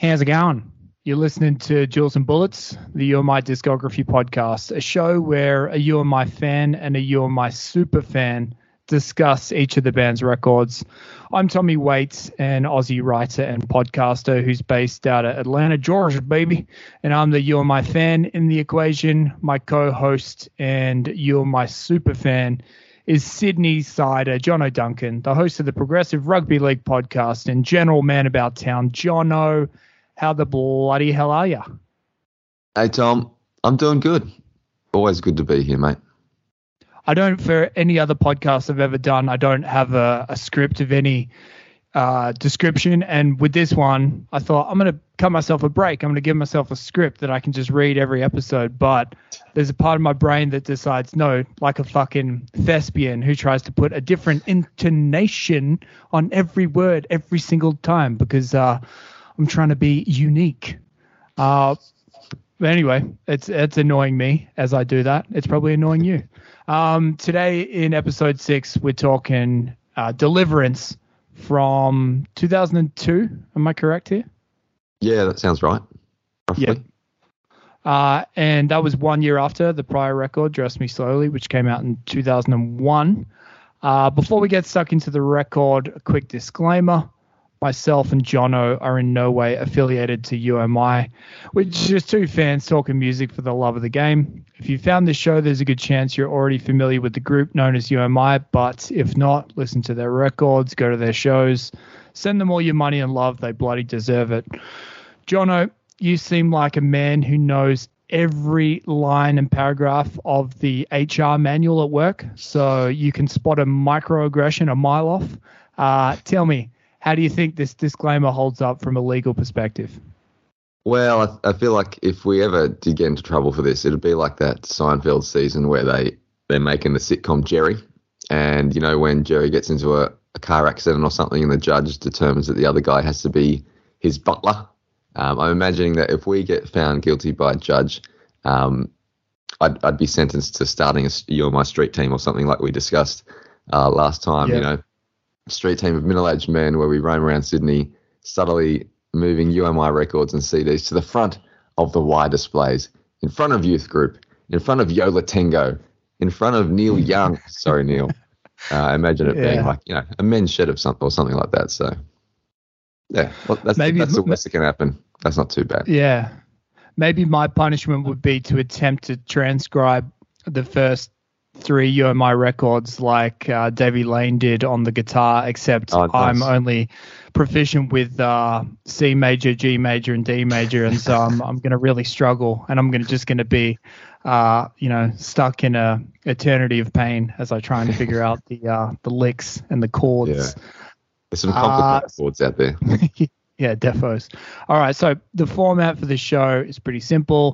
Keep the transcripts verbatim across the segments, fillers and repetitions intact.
How's it going? You're listening to Jules and Bullets, the You and My Discography podcast, a show where a You and My fan and a You and My super fan discuss each of the band's records. I'm Tommy Waits, an Aussie writer and podcaster who's based out of Atlanta, Georgia, baby. And I'm the You and My fan in the equation. My co-host and You and My super fan is Sydney Sider, Jono Duncan, the host of the Progressive Rugby League podcast and general man about town. Jono, how the bloody hell are you? Hey, Tom. I'm doing good. Always good to be here, mate. I don't, for any other podcast I've ever done, I don't have a, a script of any uh, description. And with this one, I thought I'm going to cut myself a break. I'm going to give myself a script that I can just read every episode. But there's a part of my brain that decides, no, like a fucking thespian who tries to put a different intonation on every word every single time because uh, I'm trying to be unique. Uh, but anyway, it's it's annoying me as I do that. It's probably annoying you. Um, today in episode six, we're talking uh, Deliverance from two thousand two. Am I correct here? Yeah, that sounds right. Roughly. Yep. Uh, and that was one year after the prior record, Dress Me Slowly, which came out in two thousand one. Uh, before we get stuck into the record, a quick disclaimer. Myself and Jono are in no way affiliated to U M I, which is just two fans talking music for the love of the game. If you found this show, there's a good chance you're already familiar with the group known as U M I, but if not, listen to their records, go to their shows, send them all your money and love. They bloody deserve it. Jono, you seem like a man who knows every line and paragraph of the H R manual at work, so you can spot a microaggression a mile off. Uh, tell me, how do you think this disclaimer holds up from a legal perspective? Well, I, I feel like if we ever did get into trouble for this, it'd be like that Seinfeld season where they, they're making the sitcom Jerry. And, you know, when Jerry gets into a, a car accident or something and the judge determines that the other guy has to be his butler. Um, I'm imagining that if we get found guilty by a judge, um, I'd, I'd be sentenced to starting a You and My street team or something like we discussed uh, last time, yeah. you know. Street team of middle-aged men where we roam around Sydney, subtly moving U M I records and C Ds to the front of the Y displays, in front of Youth Group, in front of Yola Tango, in front of Neil Young. Sorry, Neil. Uh, imagine it yeah. being like, you know, a men's shed of something or something like that. So, yeah, well, that's, Maybe, that's the worst that can happen. That's not too bad. Yeah. Maybe my punishment would be to attempt to transcribe the first three U M I records like uh, Davey Lane did on the guitar, except oh, nice. I'm only proficient with uh, C major, G major, and D major, and so I'm I'm going to really struggle, and I'm going to just going to be, uh, you know, stuck in a eternity of pain as I try and figure out the uh, the licks and the chords. Yeah. There's some complicated uh, chords out there. Yeah, defos. All right, so the format for the show is pretty simple.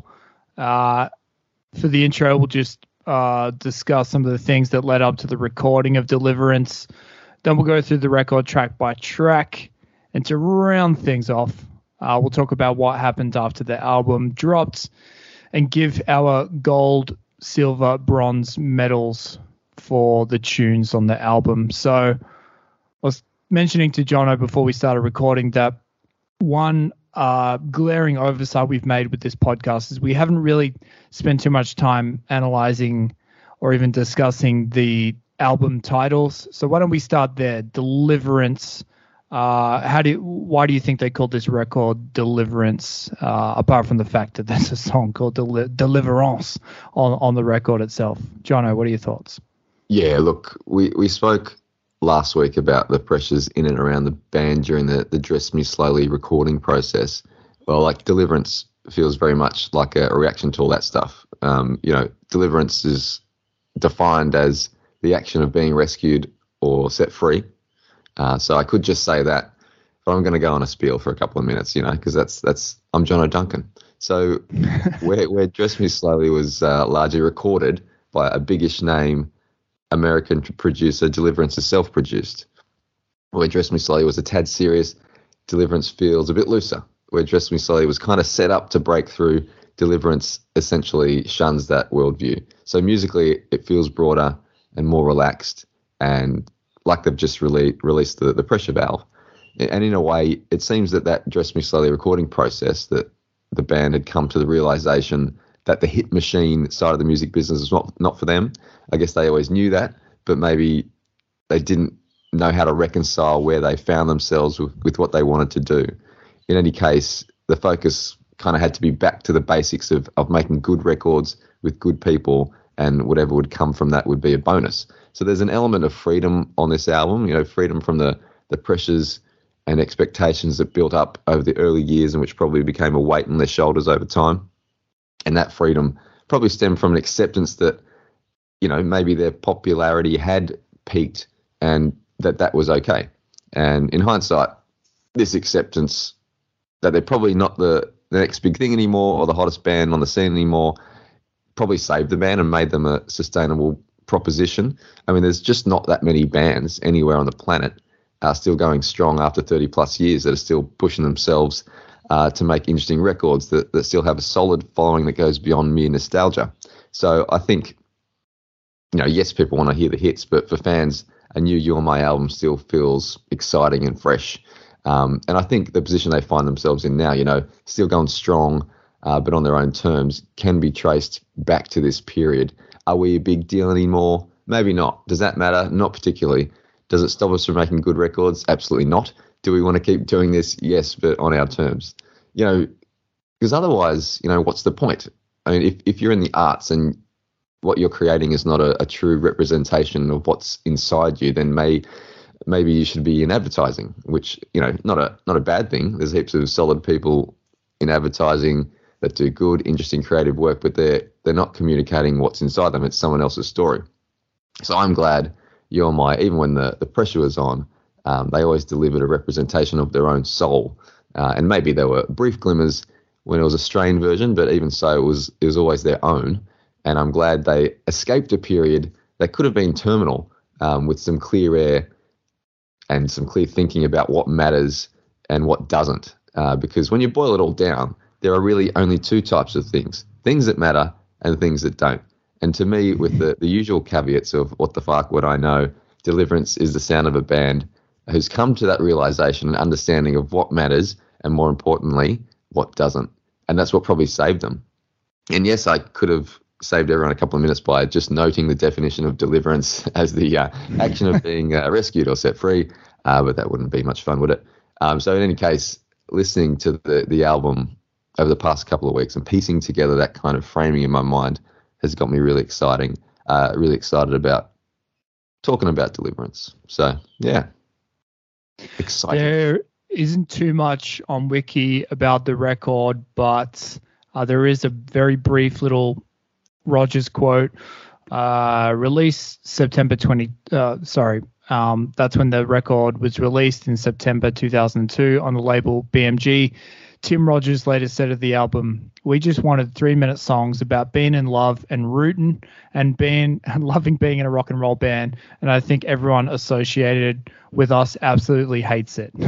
Uh, for the intro, we'll just Uh, discuss some of the things that led up to the recording of Deliverance. Then we'll go through the record track by track. And to round things off, uh, we'll talk about what happened after the album dropped and give our gold, silver, bronze medals for the tunes on the album. So I was mentioning to Jono before we started recording that one Uh, glaring oversight we've made with this podcast is we haven't really spent too much time analyzing or even discussing the album titles. So why don't we start there? Deliverance. Uh, how do you, why do you think they called this record Deliverance? Uh, apart from the fact that there's a song called Deli- Deliverance on on the record itself. Jono, what are your thoughts? Yeah, look, we we spoke last week about the pressures in and around the band during the, the Dress Me Slowly recording process. Well, like Deliverance feels very much like a, a reaction to all that stuff. Um, you know, Deliverance is defined as the action of being rescued or set free. Uh, so I could just say that, but I'm going to go on a spiel for a couple of minutes, you know, because that's, that's, I'm Jono Duncan. So where, where Dress Me Slowly was uh, largely recorded by a biggish name American producer, Deliverance is self-produced. Where Dress Me Slowly was a tad serious, Deliverance feels a bit looser. Where Dress Me Slowly was kind of set up to break through, Deliverance essentially shuns that worldview. So musically, it feels broader and more relaxed, and like they've just rele- released the, the pressure valve. And in a way, it seems that that Dress Me Slowly recording process, that the band had come to the realization that the hit machine side of the music business is not, not for them. I guess they always knew that, but maybe they didn't know how to reconcile where they found themselves with, with what they wanted to do. In any case, the focus kind of had to be back to the basics of, of making good records with good people, and whatever would come from that would be a bonus. So there's an element of freedom on this album, you know, freedom from the, the pressures and expectations that built up over the early years and which probably became a weight on their shoulders over time. And that freedom probably stemmed from an acceptance that, you know, maybe their popularity had peaked and that that was okay. And in hindsight, this acceptance that they're probably not the, the next big thing anymore or the hottest band on the scene anymore probably saved the band and made them a sustainable proposition. I mean, there's just not that many bands anywhere on the planet are still going strong after thirty plus years that are still pushing themselves uh, to make interesting records that, that still have a solid following that goes beyond mere nostalgia. So I think, you know, yes, people want to hear the hits, but for fans, a new You're My album still feels exciting and fresh. Um, and I think the position they find themselves in now, you know, still going strong, uh, but on their own terms, can be traced back to this period. Are we a big deal anymore? Maybe not. Does that matter? Not particularly. Does it stop us from making good records? Absolutely not. Do we want to keep doing this? Yes, but on our terms. You know, because otherwise, you know, what's the point? I mean, if, if you're in the arts and what you're creating is not a, a true representation of what's inside you, then may maybe you should be in advertising, which, you know, not a not a bad thing. There's heaps of solid people in advertising that do good, interesting, creative work, but they're they're not communicating what's inside them. It's someone else's story. So I'm glad You're My, even when the, the pressure was on, um, they always delivered a representation of their own soul. Uh, and maybe there were brief glimmers when it was a strained version, but even so, it was it was always their own. And I'm glad they escaped a period that could have been terminal, um, with some clear air and some clear thinking about what matters and what doesn't. Uh, because when you boil it all down, there are really only two types of things, things that matter and things that don't. And to me, with the, the usual caveats of what the fuck would I know, Deliverance is the sound of a band who's come to that realization and understanding of what matters and, more importantly, what doesn't. And that's what probably saved them. And yes, I could have saved everyone a couple of minutes by just noting the definition of deliverance as the uh, action of being uh, rescued or set free, uh, but that wouldn't be much fun, would it? Um, so in any case, listening to the, the album over the past couple of weeks and piecing together that kind of framing in my mind has got me really exciting, uh, really excited about talking about Deliverance. So, yeah, exciting. There isn't too much on Wiki about the record, but uh, there is a very brief little Rogers quote. Uh, released September twentieth. Uh, sorry, um, that's when the record was released in September two thousand two on the label B M G. Tim Rogers later said of the album, "We just wanted three-minute songs about being in love and rooting and being and loving being in a rock and roll band, and I think everyone associated with us absolutely hates it."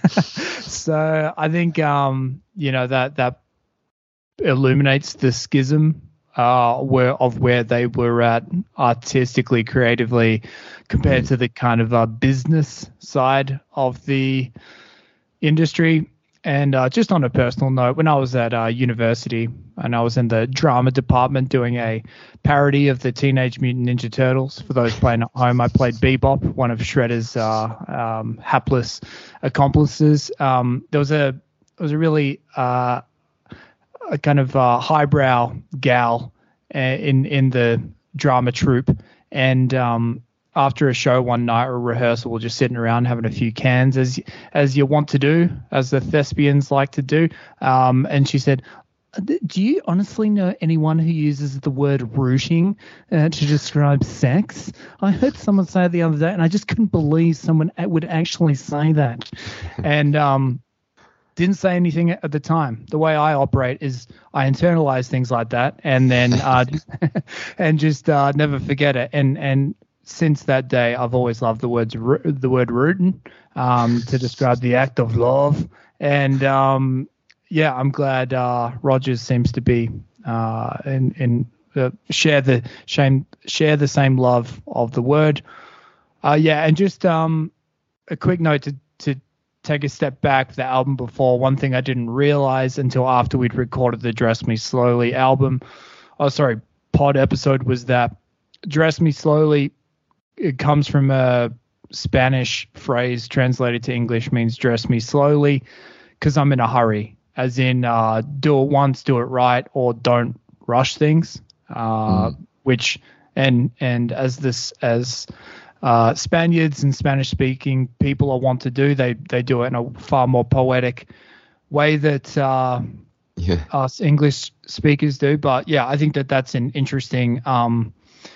So I think um, you know that that illuminates the schism uh, where of where they were at artistically, creatively, compared to the kind of uh, business side of the industry. And uh, just on a personal note, when I was at uh, university and I was in the drama department doing a parody of the Teenage Mutant Ninja Turtles, for those playing at home, I played Bebop, one of Shredder's uh, um, hapless accomplices. Um, there was a there was a really uh, a kind of uh, highbrow gal uh, in in the drama troupe, and um, after a show one night or a rehearsal, we're just sitting around having a few cans, as as you want to do, as the thespians like to do. Um, and she said, "Do you honestly know anyone who uses the word rooting uh, to describe sex? I heard someone say it the other day, and I just couldn't believe someone would actually say that." And um, didn't say anything at the time. The way I operate is I internalize things like that, and then uh, and just uh, never forget it. And and since that day, I've always loved the words the word rootin' um, to describe the act of love. And um, yeah, I'm glad uh, Rogers seems to be uh, in in uh, share the same share the same love of the word. Uh, yeah, and just um, a quick note to to take a step back, the album before, one thing I didn't realize until after we'd recorded the Dress Me Slowly album, oh, sorry, pod episode, was that Dress Me Slowly, it comes from a Spanish phrase translated to English, means dress me slowly because I'm in a hurry, as in uh, do it once, do it right, or don't rush things, uh, mm. which, and and as this, as uh, Spaniards and Spanish-speaking people are want to do, they, they do it in a far more poetic way that uh, yeah. us English speakers do. But yeah, I think that that's an interesting um,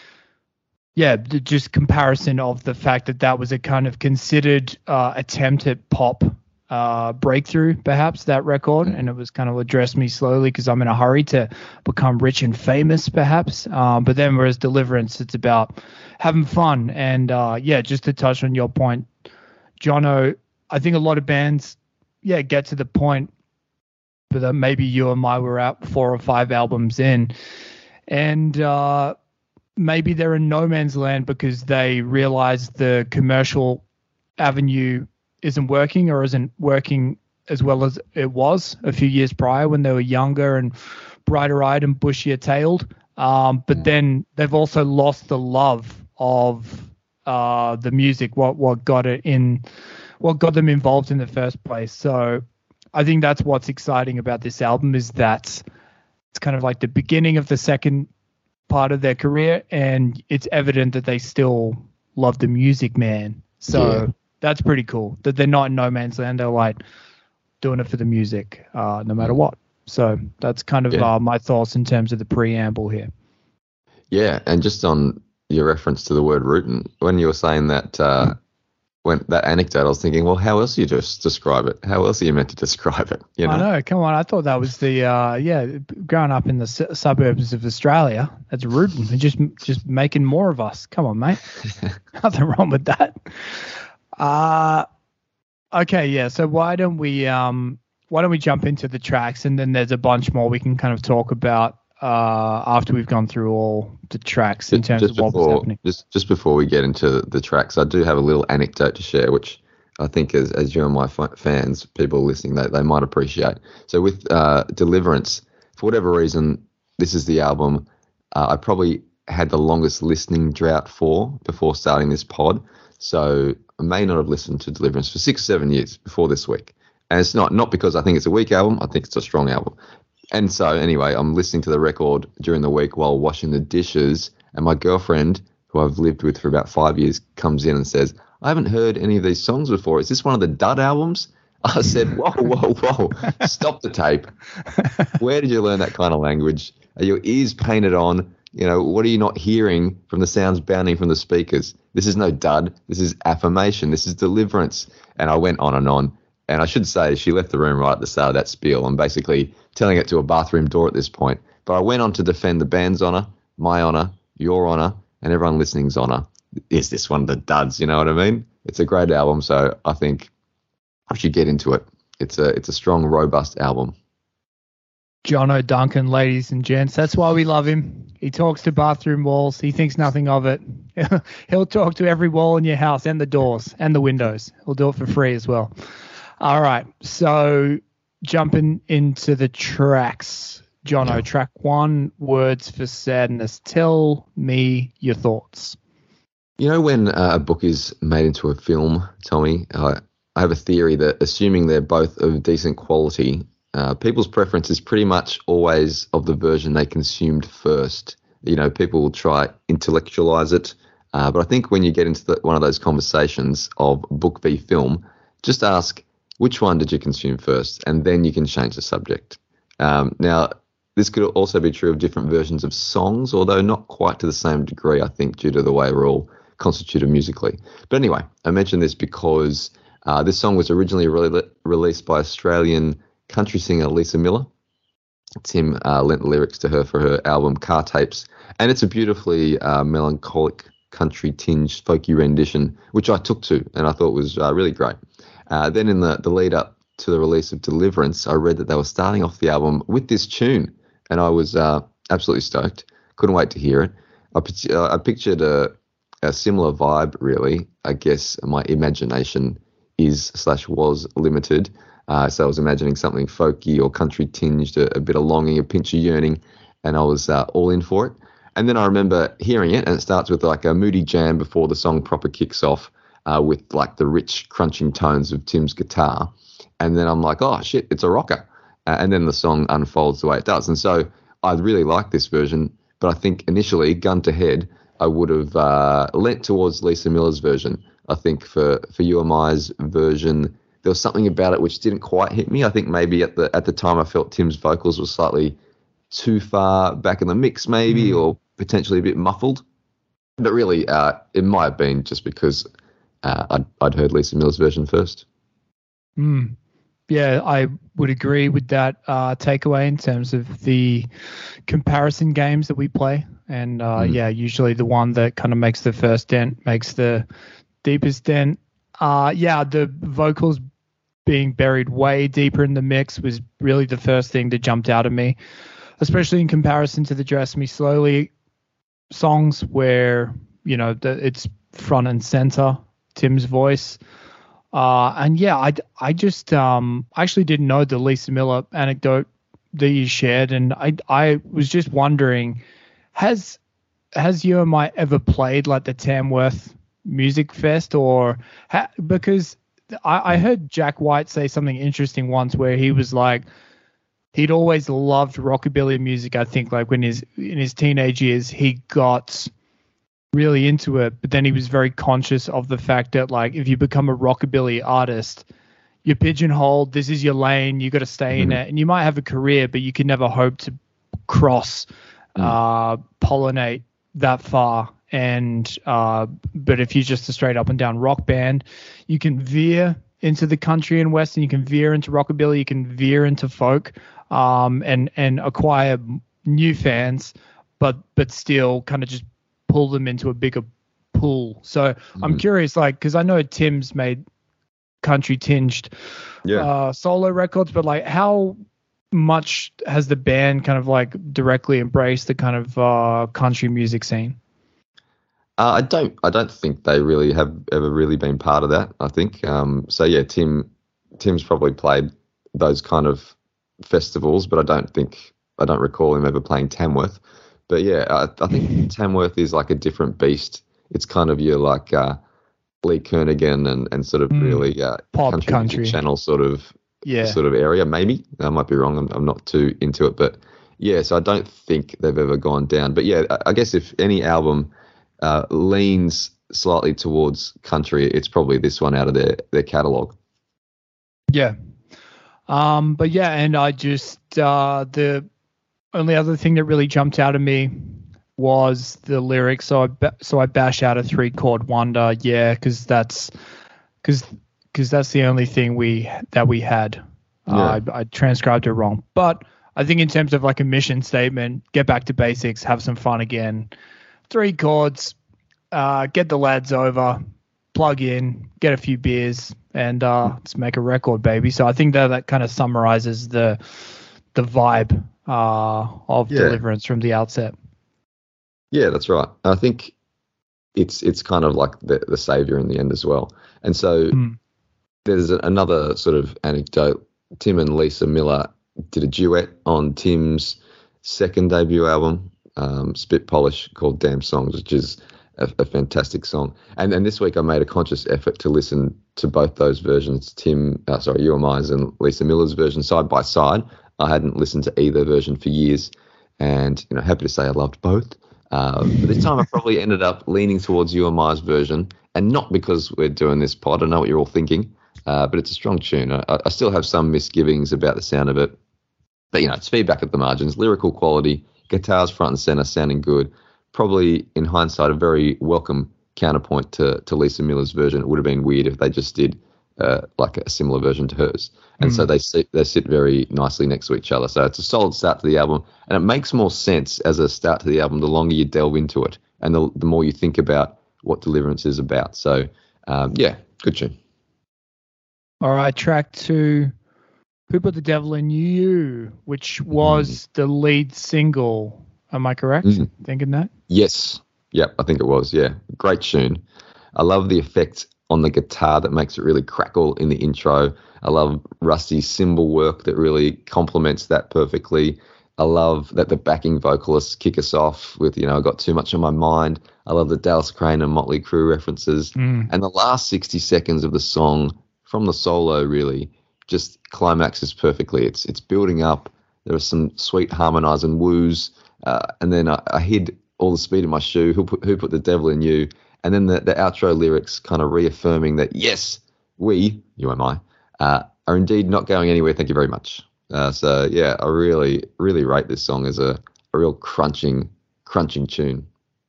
yeah, just comparison of the fact that that was a kind of considered uh, attempt at pop uh, breakthrough, perhaps, that record. And it was kind of address me slowly because I'm in a hurry to become rich and famous, perhaps. Um, but then whereas Deliverance, it's about having fun. And uh, yeah, just to touch on your point, Jono, I think a lot of bands, yeah, get to the point that maybe you and I were out four or five albums in. And, uh, maybe they're in no man's land because they realize the commercial avenue isn't working or isn't working as well as it was a few years prior when they were younger and brighter-eyed and bushier-tailed. Um, but then they've also lost the love of uh, the music, what what got it in, what got them involved in the first place. So I think that's what's exciting about this album, is that it's kind of like the beginning of the second part of their career, and it's evident that they still love the music, man. So yeah. That's pretty cool that they're not in no man's land. They're like doing it for the music, uh, no matter what. So that's kind of yeah. uh, my thoughts in terms of the preamble here. Yeah, and just on your reference to the word rootin', when you were saying that uh, when that anecdote, I was thinking, well, how else do you just describe it? How else are you meant to describe it? You know? I know. Come on. I thought that was the, uh, yeah, growing up in the su- suburbs of Australia, that's rootin'. They're just, just making more of us. Come on, mate. Nothing wrong with that. Uh, okay. Yeah. So why don't we, um, why don't we jump into the tracks, and then there's a bunch more we can kind of talk about uh, after we've gone through all the tracks in terms just of what before, was happening. Just, just before we get into the tracks, I do have a little anecdote to share, which I think as, as you and my f- fans, people listening, they, they might appreciate. So with uh, Deliverance, for whatever reason, this is the album uh, I probably had the longest listening drought for before starting this pod. So I may not have listened to Deliverance for six, seven years before this week. And it's not, not because I think it's a weak album. I think it's a strong album. And so anyway, I'm listening to the record during the week while washing the dishes, and my girlfriend, who I've lived with for about five years, comes in and says, I haven't heard any of these songs before. Is this one of the dud albums? I said, whoa, whoa, whoa, stop the tape. Where did you learn that kind of language? Are your ears painted on? You know, what are you not hearing from the sounds bounding from the speakers? This is no dud. This is affirmation. This is Deliverance. And I went on and on. And I should say she left the room right at the start of that spiel. I'm basically telling it to a bathroom door at this point. But I went on to defend the band's honour, my honour, your honour, and everyone listening's honour. Is this one of the duds? You know what I mean? It's a great album, so I think I should get into it. It's a it's a strong, robust album. Jono Duncan, ladies and gents. That's why we love him. He talks to bathroom walls. He thinks nothing of it. He'll talk to every wall in your house and the doors and the windows. He'll do it for free as well. All right, so jumping into the tracks. Jono, yeah. Track one, Words for Sadness. Tell me your thoughts. You know, when uh, a book is made into a film, Tommy, uh, I have a theory that assuming they're both of decent quality, uh, people's preference is pretty much always of the version they consumed first. You know, people will try intellectualize it, uh, but I think when you get into the, one of those conversations of book v film, just ask, which one did you consume first? And then you can change the subject. Um, now, this could also be true of different versions of songs, although not quite to the same degree, I think, due to the way we're all constituted musically. But anyway, I mentioned this because uh, this song was originally re- released by Australian country singer Lisa Miller. Tim uh, lent the lyrics to her for her album Car Tapes, and it's a beautifully uh, melancholic country-tinged folky rendition, which I took to and I thought was uh, really great. Uh, then in the, the lead up to the release of Deliverance, I read that they were starting off the album with this tune, and I was uh, absolutely stoked. Couldn't wait to hear it. I, uh, I pictured a, a similar vibe, really. I guess my imagination is slash was limited. Uh, so I was imagining something folky or country tinged, a, a bit of longing, a pinch of yearning, and I was uh, all in for it. And then I remember hearing it, and it starts with like a moody jam before the song proper kicks off, uh, with like the rich crunching tones of Tim's guitar. And then I'm like, oh shit, it's a rocker. Uh, and then the song unfolds the way it does. And so I really like this version, but I think initially, gun to head, I would have uh, leant towards Lisa Miller's version. I think for, for You Am I's version, there was something about it which didn't quite hit me. I think maybe at the at the time I felt Tim's vocals were slightly too far back in the mix maybe, mm. or potentially a bit muffled. But really, uh, it might have been just because uh, I'd, I'd heard Lisa Miller's version first. Mm. Yeah, I would agree with that uh, takeaway in terms of the comparison games that we play. And, uh, mm. yeah, usually the one that kind of makes the first dent makes the deepest dent. Uh, yeah, the vocals being buried way deeper in the mix was really the first thing that jumped out at me, especially in comparison to the Dress Me Slowly songs where, you know, the, it's front and center, Tim's voice. Uh, and yeah, I, I just um, actually didn't know the Lisa Miller anecdote that you shared. And I, I was just wondering, has, has You and I ever played like the Tamworth Music Fest, or ha- because I, I heard Jack White say something interesting once where he was like, he'd always loved rockabilly music. I think like when his in his teenage years he got really into it, but then he was very conscious of the fact that like if you become a rockabilly artist, you're pigeonholed. This is your lane. You got to stay mm-hmm. in it, and you might have a career, but you can never hope to cross mm. uh, pollinate that far. And uh, but if you're just a straight up and down rock band, you can veer into the country and western, you can veer into rockabilly, you can veer into folk, um, and and acquire new fans, but but still kind of just pull them into a bigger pool. So mm-hmm. I'm curious, like, because I know Tim's made country tinged yeah. uh, solo records, but like how much has the band kind of like directly embraced the kind of uh, country music scene? Uh, I don't. I don't think they really have ever really been part of that. I think. Um, so yeah, Tim. Tim's probably played those kind of festivals, but I don't think I don't recall him ever playing Tamworth. But yeah, I, I think Tamworth is like a different beast. It's kind of your like uh, Lee Kernaghan and, and sort of mm, really uh, pop country, country music channel sort of yeah. sort of area. Maybe I might be wrong. I'm, I'm not too into it, but yeah. So I don't think they've ever gone down. But yeah, I, I guess if any album Uh, leans slightly towards country, it's probably this one out of their, their catalog. Yeah. Um, but yeah, and I just, uh, the only other thing that really jumped out at me was the lyrics. So I, ba- so I bash out a three chord wonder. Yeah. Cause that's, cause, cause that's the only thing we, that we had. Uh, yeah. I, I transcribed it wrong, but I think in terms of like a mission statement, get back to basics, have some fun again. Three chords, uh, get the lads over, plug in, get a few beers, and uh, let's make a record, baby. So I think that that kind of summarizes the the vibe uh, of yeah. Deliverance from the outset. Yeah, that's right. I think it's it's kind of like the, the savior in the end as well. And so mm. there's another sort of anecdote. Tim and Lisa Miller did a duet on Tim's second debut album, Um, Spit Polish, called Damn Songs, which is a, a fantastic song. And and this week I made a conscious effort to listen to both those versions, Tim, uh, sorry, You Am I's and Lisa Miller's version side by side. I hadn't listened to either version for years, and you know, happy to say I loved both. Um, but this time I probably ended up leaning towards You Am I's version, and not because we're doing this pod. I know what you're all thinking, uh, but it's a strong tune. I, I still have some misgivings about the sound of it, but you know, it's feedback at the margins, lyrical quality. Guitars front and center, sounding good. Probably, in hindsight, a very welcome counterpoint to, to Lisa Miller's version. It would have been weird if they just did uh, like a similar version to hers. And mm. so they sit, they sit very nicely next to each other. So it's a solid start to the album. And it makes more sense as a start to the album the longer you delve into it and the, the more you think about what Deliverance is about. So, um, yeah, good tune. All right, track two. Who Put the Devil in You, which was mm. the lead single. Am I correct? Mm. Thinking that? Yes. Yep, I think it was, yeah. Great tune. I love the effect on the guitar that makes it really crackle in the intro. I love Rusty's cymbal work that really complements that perfectly. I love that the backing vocalists kick us off with, you know, I got too much on my mind. I love the Dallas Crane and Motley Crue references. Mm. And the last sixty seconds of the song from the solo really just climaxes perfectly. It's it's building up. There are some sweet harmonizing woos. Uh, and then I, I hid all the speed in my shoe. Who put, who put the devil in you? And then the, the outro lyrics kind of reaffirming that, yes, we, you and I, uh, are indeed not going anywhere. Thank you very much. Uh, so, yeah, I really, really rate this song as a, a real crunching, crunching tune.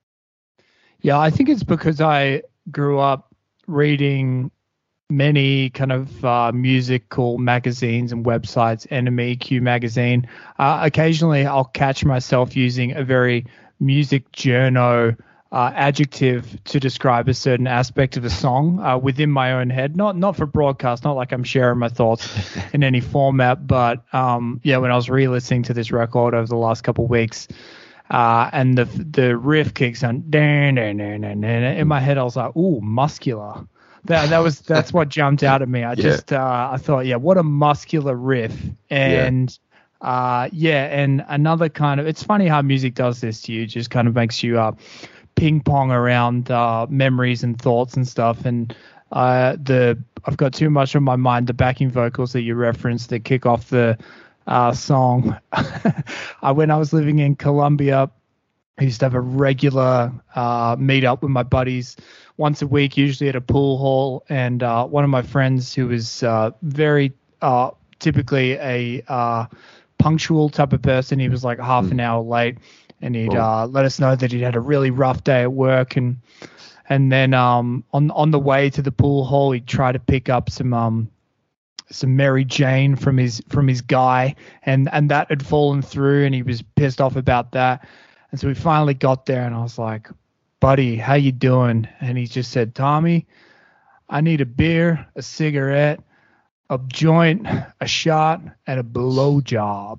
Yeah, I think it's because I grew up reading many kind of uh, musical magazines and websites, N M E, Q Magazine. Uh, occasionally, I'll catch myself using a very music journo uh, adjective to describe a certain aspect of a song uh, within my own head. Not not for broadcast, not like I'm sharing my thoughts in any format, but um, yeah, when I was re-listening to this record over the last couple of weeks, uh, and the the riff kicks on, dan, dan, dan, dan, dan, in my head, I was like, ooh, muscular. That that was that's what jumped out at me. I Yeah. just uh, I thought, yeah, what a muscular riff, and yeah. uh, yeah, and another kind of. It's funny how music does this to you. It just kind of makes you uh, ping pong around uh, memories and thoughts and stuff. And uh, the I've got too much on my mind. The backing vocals that you referenced that kick off the uh, song. I, when I was living in Colombia, I used to have a regular uh, meet up with my buddies once a week, usually at a pool hall. And uh, one of my friends who was uh, very uh, typically a uh, punctual type of person, he was like half an hour late, and he'd uh, let us know that he'd had a really rough day at work. And and then um, on on the way to the pool hall, he'd try to pick up some um, some Mary Jane from his from his guy, and and that had fallen through, and he was pissed off about that. And so we finally got there, and I was like, buddy, how you doing? And he just said, Tommy, I need a beer, a cigarette, a joint, a shot, and a blowjob.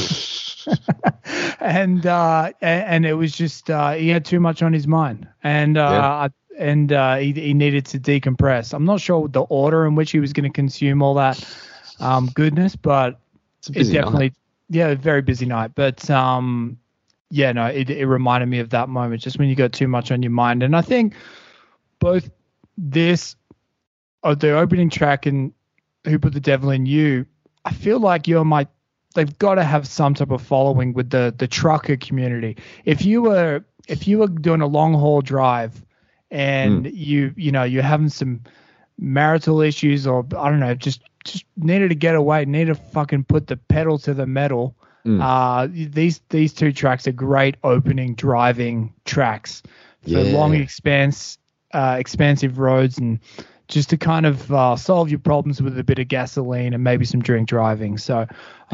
and uh, and it was just uh, he had too much on his mind, and uh, yeah. and uh, he he needed to decompress. I'm not sure the order in which he was going to consume all that um, goodness, but it definitely, night. yeah, a very busy night. But um. Yeah, no, it, it reminded me of that moment, just when you got too much on your mind. And I think both this, or the opening track and Who Put the Devil in You, I feel like you're my, they've got to have some type of following with the the trucker community. If you were if you were doing a long haul drive and mm. you you know you're having some marital issues, or I don't know, just just needed to get away, needed to fucking put the pedal to the metal. Mm. Uh, these these two tracks are great opening driving tracks for yeah. long expanse uh, expansive roads, and just to kind of uh, solve your problems with a bit of gasoline and maybe some drink driving. So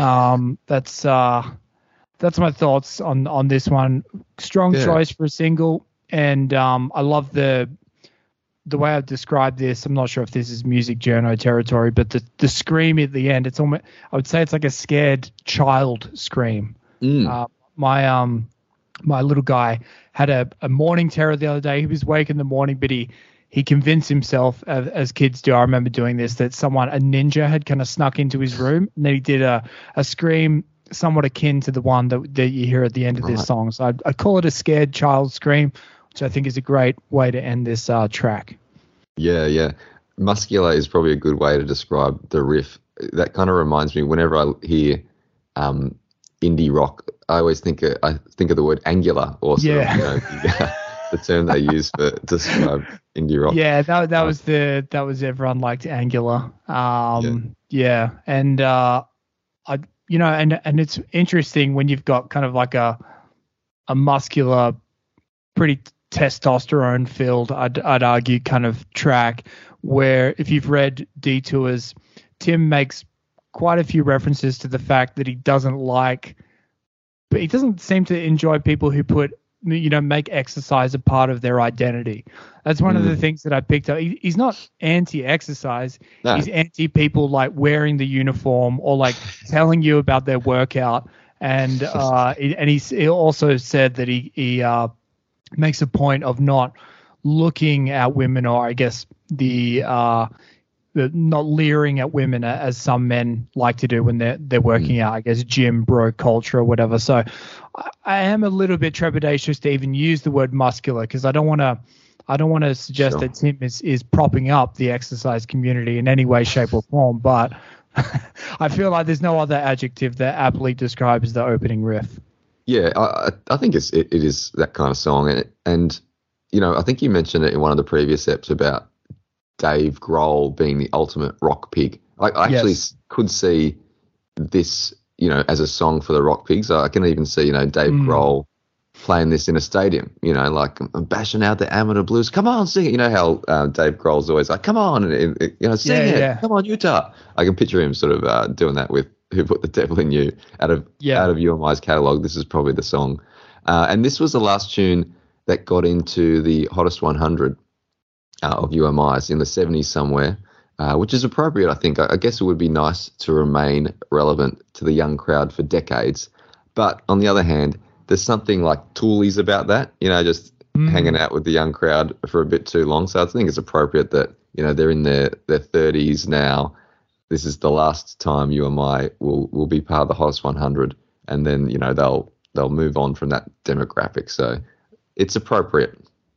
um, that's uh, that's my thoughts on on this one. Strong yeah. choice for a single, and um, I love the the way I've described this. I'm not sure if this is music journo territory, but the, the scream at the end, it's almost, I would say it's like a scared child scream. Mm. Uh, my um my little guy had a, a morning terror the other day. He was awake in the morning, but he, he convinced himself, as, as kids do, I remember doing this, that someone, a ninja had kind of snuck into his room, and then he did a, a scream somewhat akin to the one that, that you hear at the end of right. this song. So I'd, I'd call it a scared child scream, which I think is a great way to end this uh, track. Yeah, yeah. Muscular is probably a good way to describe the riff. That kind of reminds me, whenever I hear um, indie rock, I always think of, I think of the word angular, also. Yeah. You know, the, the term they use for to describe indie rock. Yeah, that that was the that was everyone liked angular. Um, yeah. yeah, and uh, I you know, and and it's interesting when you've got kind of like a a muscular, pretty testosterone filled, I'd, I'd argue, kind of track, where if you've read Detours, Tim makes quite a few references to the fact that he doesn't like, but he doesn't seem to enjoy people who put, you know, make exercise a part of their identity. That's one mm. of the things that I picked up. He, he's not anti-exercise. No. He's anti-people like wearing the uniform or like telling you about their workout. And uh, and he, he also said that he, he uh, makes a point of not looking at women, or I guess the uh, the not leering at women as some men like to do when they're they're working mm. out. I guess gym bro culture or whatever. So I, I am a little bit trepidatious to even use the word muscular because I don't want to. I don't want to suggest sure. that Tim is, is propping up the exercise community in any way, shape, or form, but I feel like there's no other adjective that aptly describes the opening riff. Yeah, I, I think it's it, it is that kind of song, and and you know I think you mentioned it in one of the previous eps about Dave Grohl being the ultimate rock pig. I, I actually yes. could see this, you know, as a song for the Rock Pigs. I can even see, you know, Dave mm. Grohl playing this in a stadium, you know, like I'm bashing out the amateur blues. Come on, sing it. You know how uh, Dave Grohl's always like, come on, and, and, you know, sing yeah, it. Yeah. Come on, Utah. I can picture him sort of uh, doing that with Who Put the Devil in You out of yeah. out of U M I's catalogue. This is probably the song. Uh, and this was the last tune that got into the hottest one hundred uh, of U M I's in the seventies somewhere, uh, which is appropriate, I think. I, I guess it would be nice to remain relevant to the young crowd for decades. But on the other hand, there's something like toolies about that, you know, just mm. hanging out with the young crowd for a bit too long. So I think it's appropriate that, you know, they're in their, their thirties now. This is the last time U M I will, will be part of the hottest one hundred, and then, you know, they'll they'll move on from that demographic. So it's appropriate.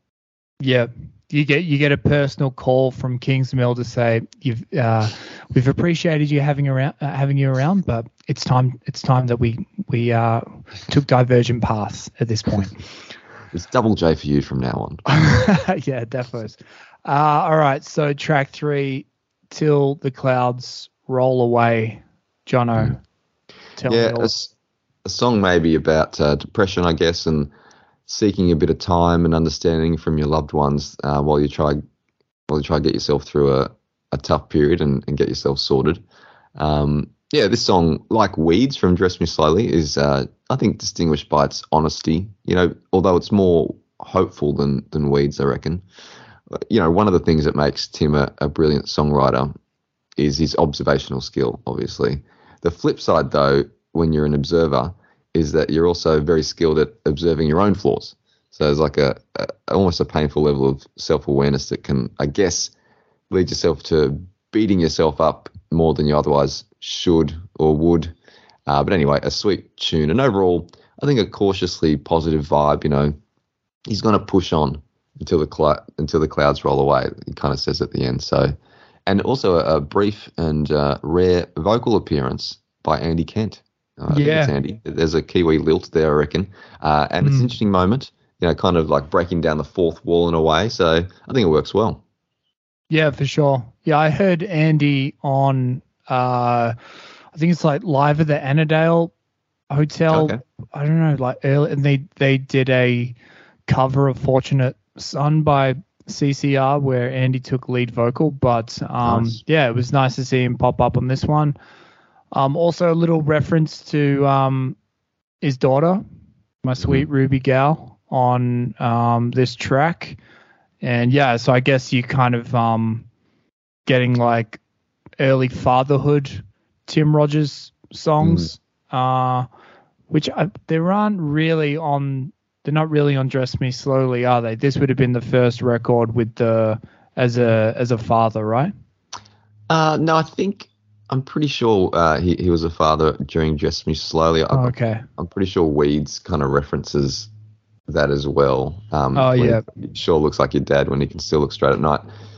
Yeah. You get you get a personal call from Kingsmill to say you've uh, we've appreciated you having around uh, having you around, but it's time it's time that we we uh, took divergent paths at this point. It's double J for you from now on. Yeah, definitely. Uh, all right, so track three, Till the Clouds Roll Away. Jono, tell yeah, me all. A, a song maybe about uh, depression, I guess, and seeking a bit of time and understanding from your loved ones uh, while you try while you try to get yourself through a, a tough period and, and get yourself sorted. Um, yeah, this song, like Weeds from Dress Me Slowly, is uh, I think distinguished by its honesty. You know, although it's more hopeful than than Weeds, I reckon. You know, one of the things that makes Tim a, a brilliant songwriter is his observational skill, obviously. The flip side, though, when you're an observer, is that you're also very skilled at observing your own flaws. So there's like a, a almost a painful level of self-awareness that can, I guess, lead yourself to beating yourself up more than you otherwise should or would. Uh, but anyway, a sweet tune. And overall, I think a cautiously positive vibe. You know, he's going to push on until the cl- until the clouds roll away. He kind of says at the end. So, and also a, a brief and uh, rare vocal appearance by Andy Kent. Uh, yeah, it's Andy. There's a Kiwi lilt there, I reckon, uh, and mm. it's an interesting moment. You know, kind of like breaking down the fourth wall in a way. So I think it works well. Yeah, for sure. Yeah, I heard Andy on, uh, I think it's like live at the Annandale Hotel. Okay. I don't know, like early, and they they did a cover of Fortunate Son by C C R where Andy took lead vocal. But um, nice. yeah, it was nice to see him pop up on this one. Um, also a little reference to um, his daughter, my sweet mm-hmm. Ruby gal, on um, this track. And yeah, so I guess you kind of um, getting like early fatherhood Tim Rogers songs, mm. uh, which I, they aren't really on, they're not really on Dress Me Slowly, are they? This would have been the first record with the, as a, as a father, right? Uh, no, I think, I'm pretty sure uh, he, he was a father during Dress Me Slowly. Oh, okay. I'm pretty sure Weeds kind of references that as well. Um, oh, yeah. He sure looks like your dad when he can still look straight at night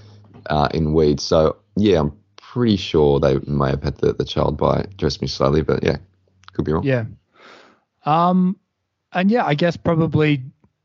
uh, in Weeds. So, yeah, I'm pretty sure they may have had the, the child by Dress Me Slowly, but yeah, could be wrong. Yeah. Um, and yeah, I guess probably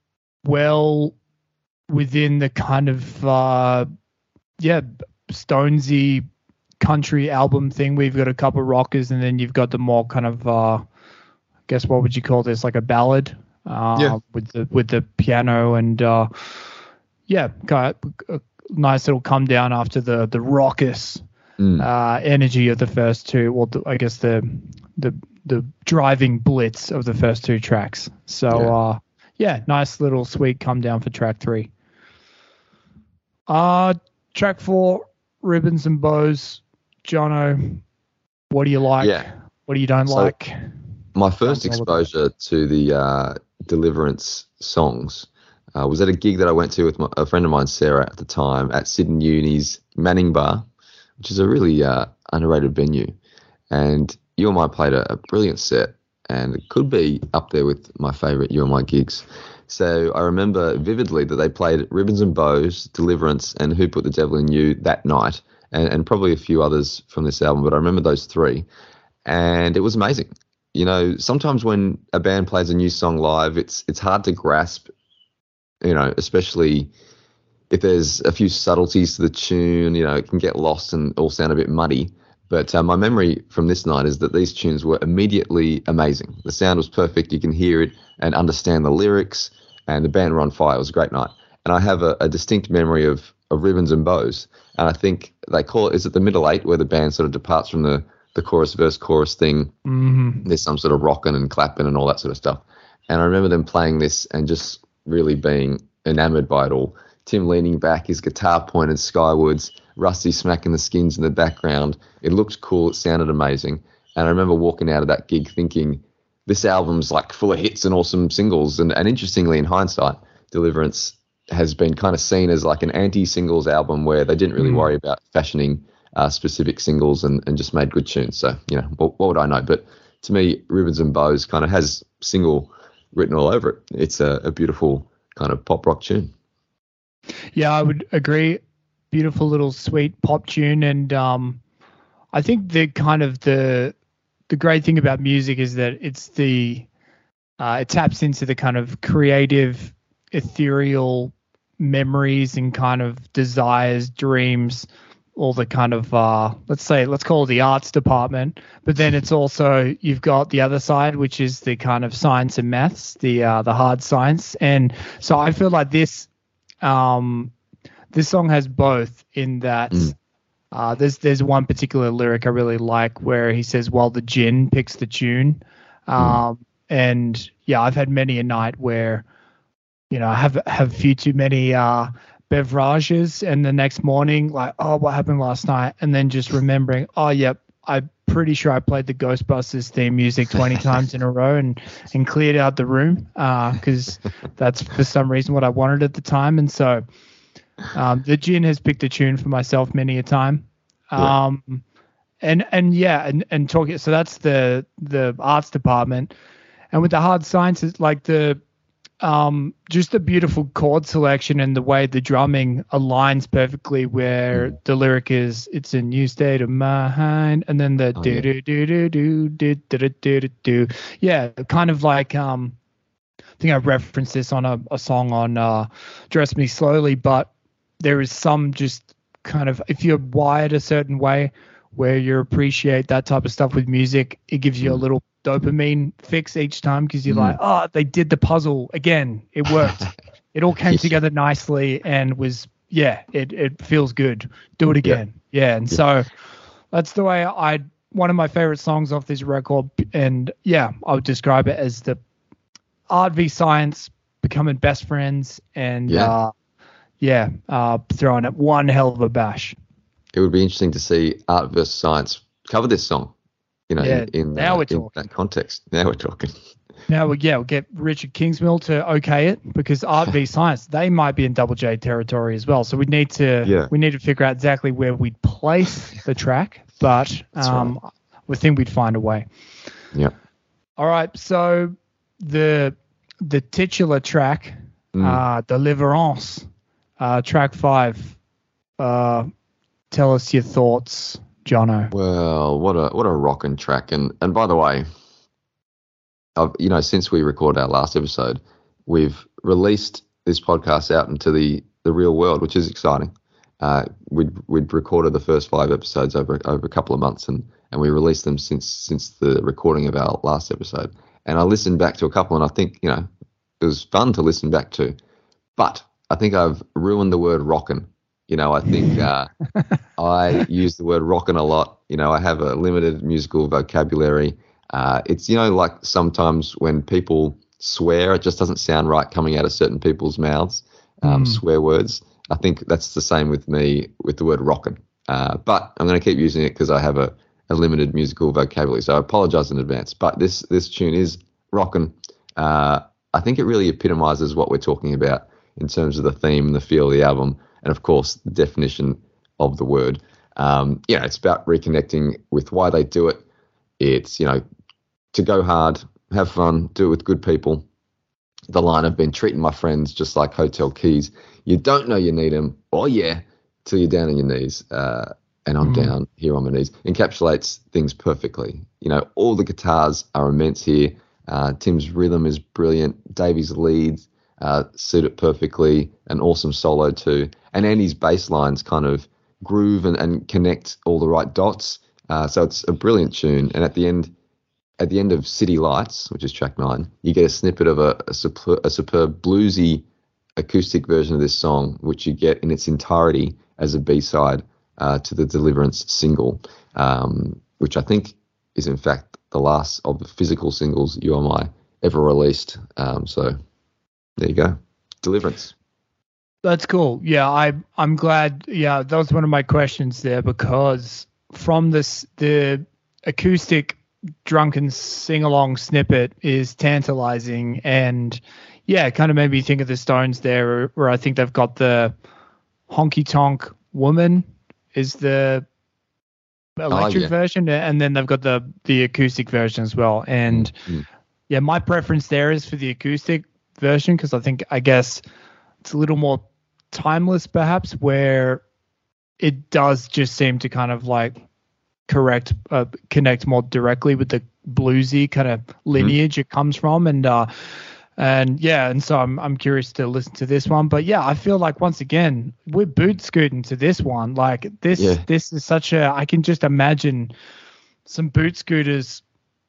well within the kind of, uh, yeah, Stonesy country album thing. We've got a couple rockers, and then you've got the more kind of uh I guess what would you call this, like a ballad uh yeah. with the with the piano and uh yeah kind of a nice little come down after the the raucous mm. uh energy of the first two, well the, I guess the the the driving blitz of the first two tracks. So yeah. uh yeah nice little sweet come down for track three. Uh track four, Ribbons and Bows. Jono, what do you like? Yeah. What do you don't so like? My first exposure to the uh, Deliverance songs uh, was at a gig that I went to with my, a friend of mine, Sarah, at the time, at Sydney Uni's Manning Bar, which is a really uh, underrated venue. And You and I played a, a brilliant set, and it could be up there with my favourite You and My gigs. So I remember vividly that they played Ribbons and Bows, Deliverance, and Who Put the Devil in You that night, and, and probably a few others from this album, but I remember those three. And it was amazing. You know, sometimes when a band plays a new song live, it's it's hard to grasp, you know, especially if there's a few subtleties to the tune, you know, it can get lost and all sound a bit muddy. But uh, my memory from this night is that these tunes were immediately amazing. The sound was perfect. You can hear it and understand the lyrics, and the band were on fire. It was a great night. And I have a, a distinct memory of, of Ribbons and Bows. And I think they call it, is it the middle eight, where the band sort of departs from the, the chorus, verse, chorus thing. Mm-hmm. There's some sort of rocking and clapping and all that sort of stuff. And I remember them playing this and just really being enamored by it all. Tim leaning back, his guitar pointed skywards, Rusty smacking the skins in the background. It looked cool. It sounded amazing. And I remember walking out of that gig thinking, this album's like full of hits and awesome singles. And, and interestingly, in hindsight, Deliverance has been kind of seen as like an anti-singles album where they didn't really mm. worry about fashioning uh, specific singles and, and just made good tunes. So, you know, what, what would I know? But to me, Ribbons and Bows kind of has single written all over it. It's a, a beautiful kind of pop rock tune. Yeah, I would agree. Beautiful little sweet pop tune. And um, I think the kind of the the great thing about music is that it's the uh, it taps into the kind of creative, ethereal memories and kind of desires, dreams, all the kind of uh, let's say let's call it the arts department. But then it's also you've got the other side, which is the kind of science and maths, the uh, the hard science. And so I feel like this um, this song has both in that. Mm. Uh, there's there's one particular lyric I really like where he says, "While the gin picks the tune," um, mm. and yeah, I've had many a night where, you know, I have have few too many uh, beverages, and the next morning, like, oh, what happened last night, and then just remembering, oh, yep, I'm pretty sure I played the Ghostbusters theme music twenty times in a row and and cleared out the room because uh, that's for some reason what I wanted at the time, and so. Um, the gin has picked a tune for myself many a time. Um, yeah. and, and yeah, and, and talking, so that's the, the arts department. And with the hard sciences, like the, um, just the beautiful chord selection and the way the drumming aligns perfectly where mm. the lyric is, it's a new state of mind. And then the do, do, do, do, do, do, do, do, do, do. Yeah. Kind of like, um, I think I referenced this on a, a song on, uh, Dress Me Slowly, but there is some just kind of, if you're wired a certain way where you appreciate that type of stuff with music, it gives you a little dopamine fix each time because you're mm. like, oh, they did the puzzle again. It worked. It all came together nicely and was, yeah, it, it feels good. Do it again. Yeah. yeah. And yeah. so that's the way I, one of my favorite songs off this record. And yeah, I would describe it as the art v science becoming best friends and, yeah. uh, Yeah, uh, throwing it one hell of a bash. It would be interesting to see art versus science cover this song, you know, yeah, in, in, now uh, we're in talking. that context. Now we're talking. Now, we, yeah, we'll get Richard Kingsmill to okay it because art v science, they might be in Double J territory as well. So we need to yeah. we need to figure out exactly where we'd place the track, but um, right. we think we'd find a way. Yeah. All right, so the the titular track, mm. uh, Deliverance. Uh, track five. Uh, tell us your thoughts, Jono. Well, what a what a rockin' track, and and by the way, I've, you know, since we recorded our last episode, we've released this podcast out into the, the real world, which is exciting. Uh, we'd we'd recorded the first five episodes over over a couple of months, and, and we released them since since the recording of our last episode. And I listened back to a couple, and I think you know it was fun to listen back to, but I think I've ruined the word rockin'. You know, I think uh, I use the word rockin' a lot. You know, I have a limited musical vocabulary. Uh, it's, you know, like sometimes when people swear, it just doesn't sound right coming out of certain people's mouths, um, mm. swear words. I think that's the same with me with the word rockin'. Uh, but I'm going to keep using it because I have a, a limited musical vocabulary. So I apologize in advance. But this, this tune is rockin'. Uh, I think it really epitomizes what we're talking about. in terms of the theme and the feel of the album, and of course the definition of the word. Um, you know, it's about reconnecting with why they do it. It's, you know, to go hard, have fun, do it with good people. The line, I've been treating my friends just like hotel keys. You don't know you need them. Oh, yeah, till you're down on your knees. Uh, and I'm mm. down here on my knees. Encapsulates things perfectly. You know, all the guitars are immense here. Uh, Tim's rhythm is brilliant. Davey's leads uh, suit it perfectly. An awesome solo too. And Andy's bass lines kind of groove and, and connect all the right dots. Uh, so it's a brilliant tune. And at the end, at the end of City Lights, which is track nine, you get a snippet of a, a, super, a superb bluesy acoustic version of this song, which you get in its entirety as a B-side uh, to the Deliverance single, um, which I think is in fact the last of the physical singles You Are My ever released. Um, so there you go, Deliverance. That's cool. Yeah, I I'm glad. Yeah, that was one of my questions there, because from this the acoustic drunken sing-along snippet is tantalizing, and yeah, it kind of made me think of the Stones there, where I think they've got the honky tonk woman is the electric oh, yeah. version, and then they've got the the acoustic version as well. And mm-hmm. yeah, my preference there is for the acoustic version, because I think I guess it's a little more timeless, perhaps, where it does just seem to kind of like correct uh, connect more directly with the bluesy kind of lineage mm-hmm. it comes from. And uh and yeah and so I'm I'm curious to listen to this one. But yeah, I feel like once again we're boot scooting to this one. Like this yeah. this is such a, I can just imagine some boot scooters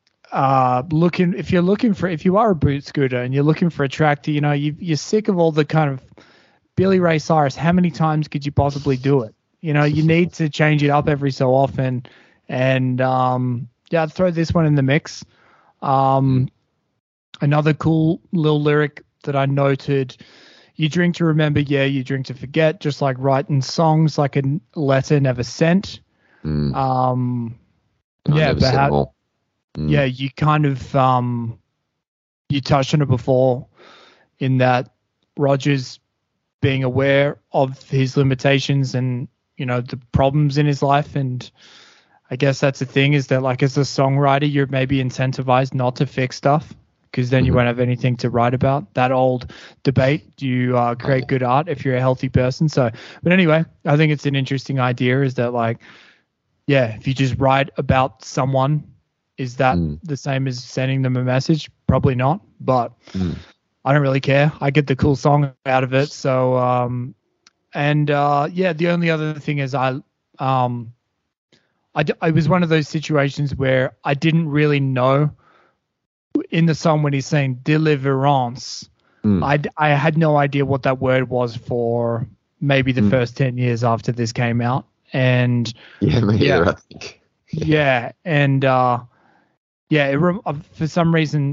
uh looking, if you're looking for, if you are a boot scooter and you're looking for a track to, you know, you, you're sick of all the kind of Billy Ray Cyrus, how many times could you possibly do it? You know, you need to change it up every so often. And um, yeah, I'd throw this one in the mix. Um, another cool little lyric that I noted: you drink to remember, yeah, you drink to forget, just like writing songs like a letter never sent. Mm. Um, yeah, but how, mm. yeah, you kind of, um, you touched on it before in that Rogers being aware of his limitations and, you know, the problems in his life. And I guess that's the thing, is that like as a songwriter, you're maybe incentivized not to fix stuff, because then mm-hmm. you won't have anything to write about. That old debate, do you uh, create good art if you're a healthy person? So, but anyway, I think it's an interesting idea, is that like, yeah, if you just write about someone, is that mm. the same as sending them a message? Probably not, but mm. I don't really care. I get the cool song out of it. So, um, and uh, yeah, the only other thing is I, um, I, I was one of those situations where I didn't really know in the song when he's saying deliverance, mm. I, I had no idea what that word was for maybe the mm. first ten years after this came out. And yeah, me yeah, either, I think. yeah. And uh, yeah, it re- for some reason,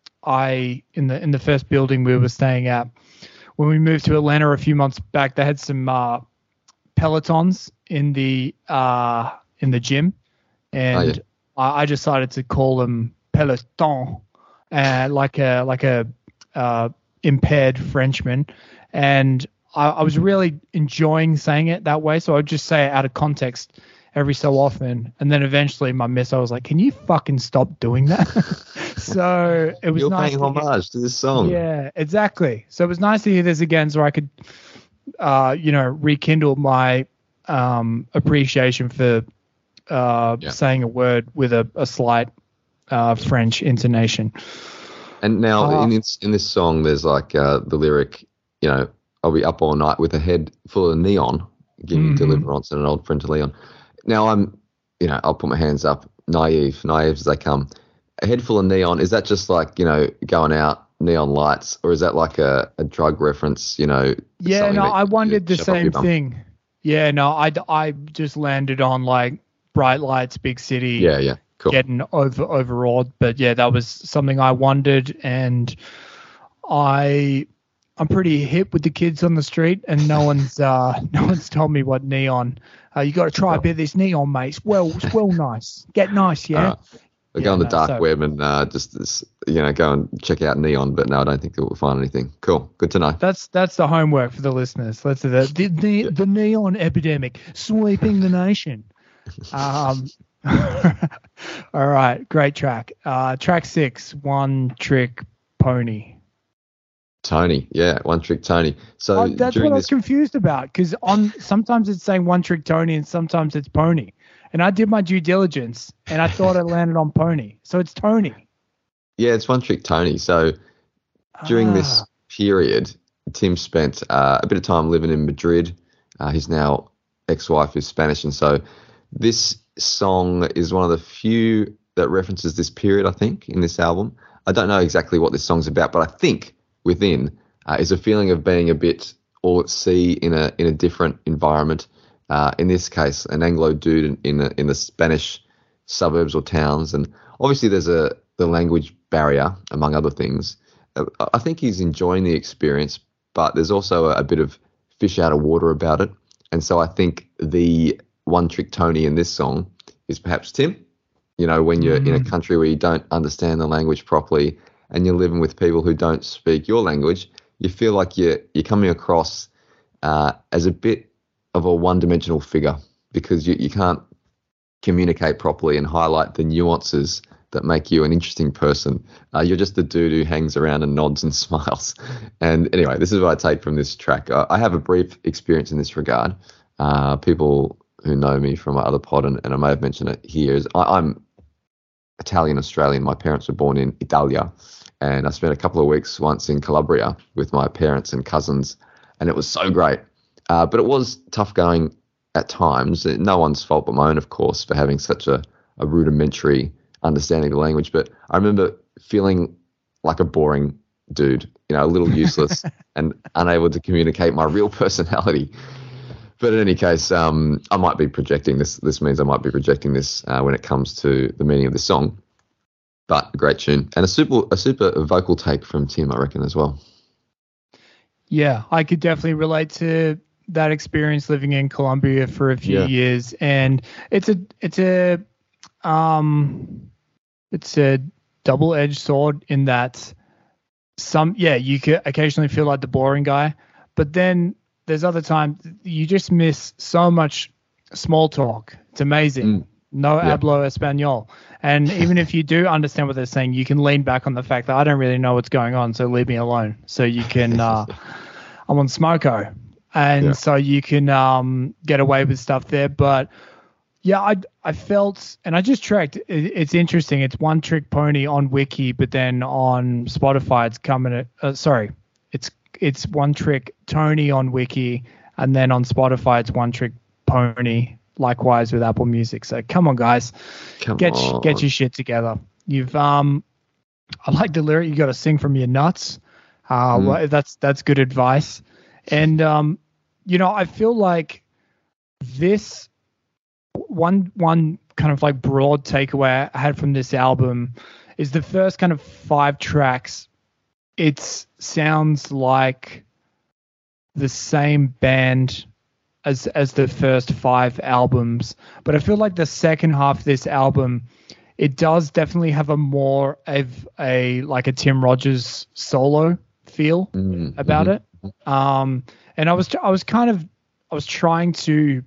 I, in the, in the first building we were staying at, when we moved to Atlanta a few months back, they had some uh, Pelotons in the, uh, in the gym, and oh, yeah. I, I decided to call them Peloton, uh, like a like a uh, impaired Frenchman, and I, I was really enjoying saying it that way. So I'd just say it out of context every so often, and then eventually my miss, I was like, "Can you fucking stop doing that?" So it was You're nice. You're paying homage to this song. Yeah, exactly. So it was nice to hear this again, so I could, uh, you know, rekindle my um, appreciation for uh, yeah. saying a word with a, a slight uh, French intonation. And now uh, in this in this song, there's like uh, the lyric, you know, I'll be up all night with a head full of neon, giving mm-hmm. deliverance and an old friend to Leon. Now I'm, you know, I'll put my hands up, naive, naive as they come. A head full of neon, is that just like, you know, going out, neon lights, or is that like a, a drug reference, you know? Yeah, no, I wondered the same thing. Yeah, no, I, I just landed on like bright lights, big city. Yeah, yeah, cool. Getting over overawed, but yeah, that was something I wondered, and I, I'm pretty hip with the kids on the street, and no one's, uh, no one's told me what neon. Uh, you got to try a bit of this neon, mate. It's well, it's well nice. Get nice, yeah. Uh, I'll Yeah, go on the no, dark so- web and uh, just this, you know go and check out Neon. But no, I don't think that we'll find anything. Cool, good to know. That's that's the homework for the listeners. Let's do that. The the, Yeah. the neon epidemic sweeping the nation. Um, all right, great track. Uh, track six, One Trick Pony. Tony, yeah, One Trick Tony. So Oh, that's what during I was this, confused about because on sometimes it's saying One Trick Tony and sometimes it's Pony. And I did my due diligence and I thought it landed on Pony. So it's Tony. yeah, it's One Trick Tony. So during this Ah. period, Tim spent uh, a bit of time living in Madrid. Uh, his now ex-wife is Spanish, and so this song is one of the few that references this period, I think, in this album. I don't know exactly what this song's about, but I think within uh, is a feeling of being a bit all at sea in a in a different environment. Uh, in this case, an Anglo dude in in, a, in the Spanish suburbs or towns, and obviously there's a the language barrier among other things. Uh, I think he's enjoying the experience, but there's also a, a bit of fish out of water about it. And so I think the One Trick Tony in this song is perhaps Tim. You know, when you're in a country where you don't understand the language properly and you're living with people who don't speak your language, you feel like you're, you're coming across uh, as a bit of a one-dimensional figure because you, you can't communicate properly and highlight the nuances that make you an interesting person. Uh, you're just the dude who hangs around and nods and smiles. And anyway, this is what I take from this track. I, I have a brief experience in this regard. Uh, people who know me from my other pod, and, and I may have mentioned it here, is I, I'm Italian-Australian. My parents were born in Italia, and I spent a couple of weeks once in Calabria with my parents and cousins, and it was so great. Uh, but it was tough going at times. No one's fault but my own, of course, for having such a, a rudimentary understanding of the language. But I remember feeling like a boring dude, you know, a little useless and unable to communicate my real personality. But in any case, um, I might be projecting this. This means I might be projecting this uh, when it comes to the meaning of this song. But a great tune and a super, a super vocal take from Tim, I reckon, as well. Yeah, I could definitely relate to that experience living in Colombia for a few Yeah. years, and it's a it's a um it's a double-edged sword in that some yeah you could occasionally feel like the boring guy, but then there's other times you just miss so much small talk. It's amazing. Mm. No Yeah. hablo español. And even if you do understand what they're saying, you can lean back on the fact that I don't really know what's going on, so leave me alone. So you can, uh, I'm on Smoko. And Yeah. so you can um, get away with stuff there. But yeah, I I felt, and I just checked, it, it's interesting. It's One Trick Pony on Wiki, but then on Spotify, it's coming at, uh, sorry, it's it's One Trick Tony on Wiki, and then on Spotify, it's One Trick Pony. Likewise with Apple Music. So come on, guys, Come get on. get your shit together. You've um, I like the lyric. You got to sing from your nuts. Uh, Mm. well, that's that's good advice. And um, you know, I feel like this one one kind of like broad takeaway I had from this album is the first kind of five tracks. It sounds like the same band as as the first five albums, but I feel like the second half of this album, it does definitely have a more of a like a Tim Rogers solo feel Mm, about mhm. it. Um, and I was I was kind of I was trying to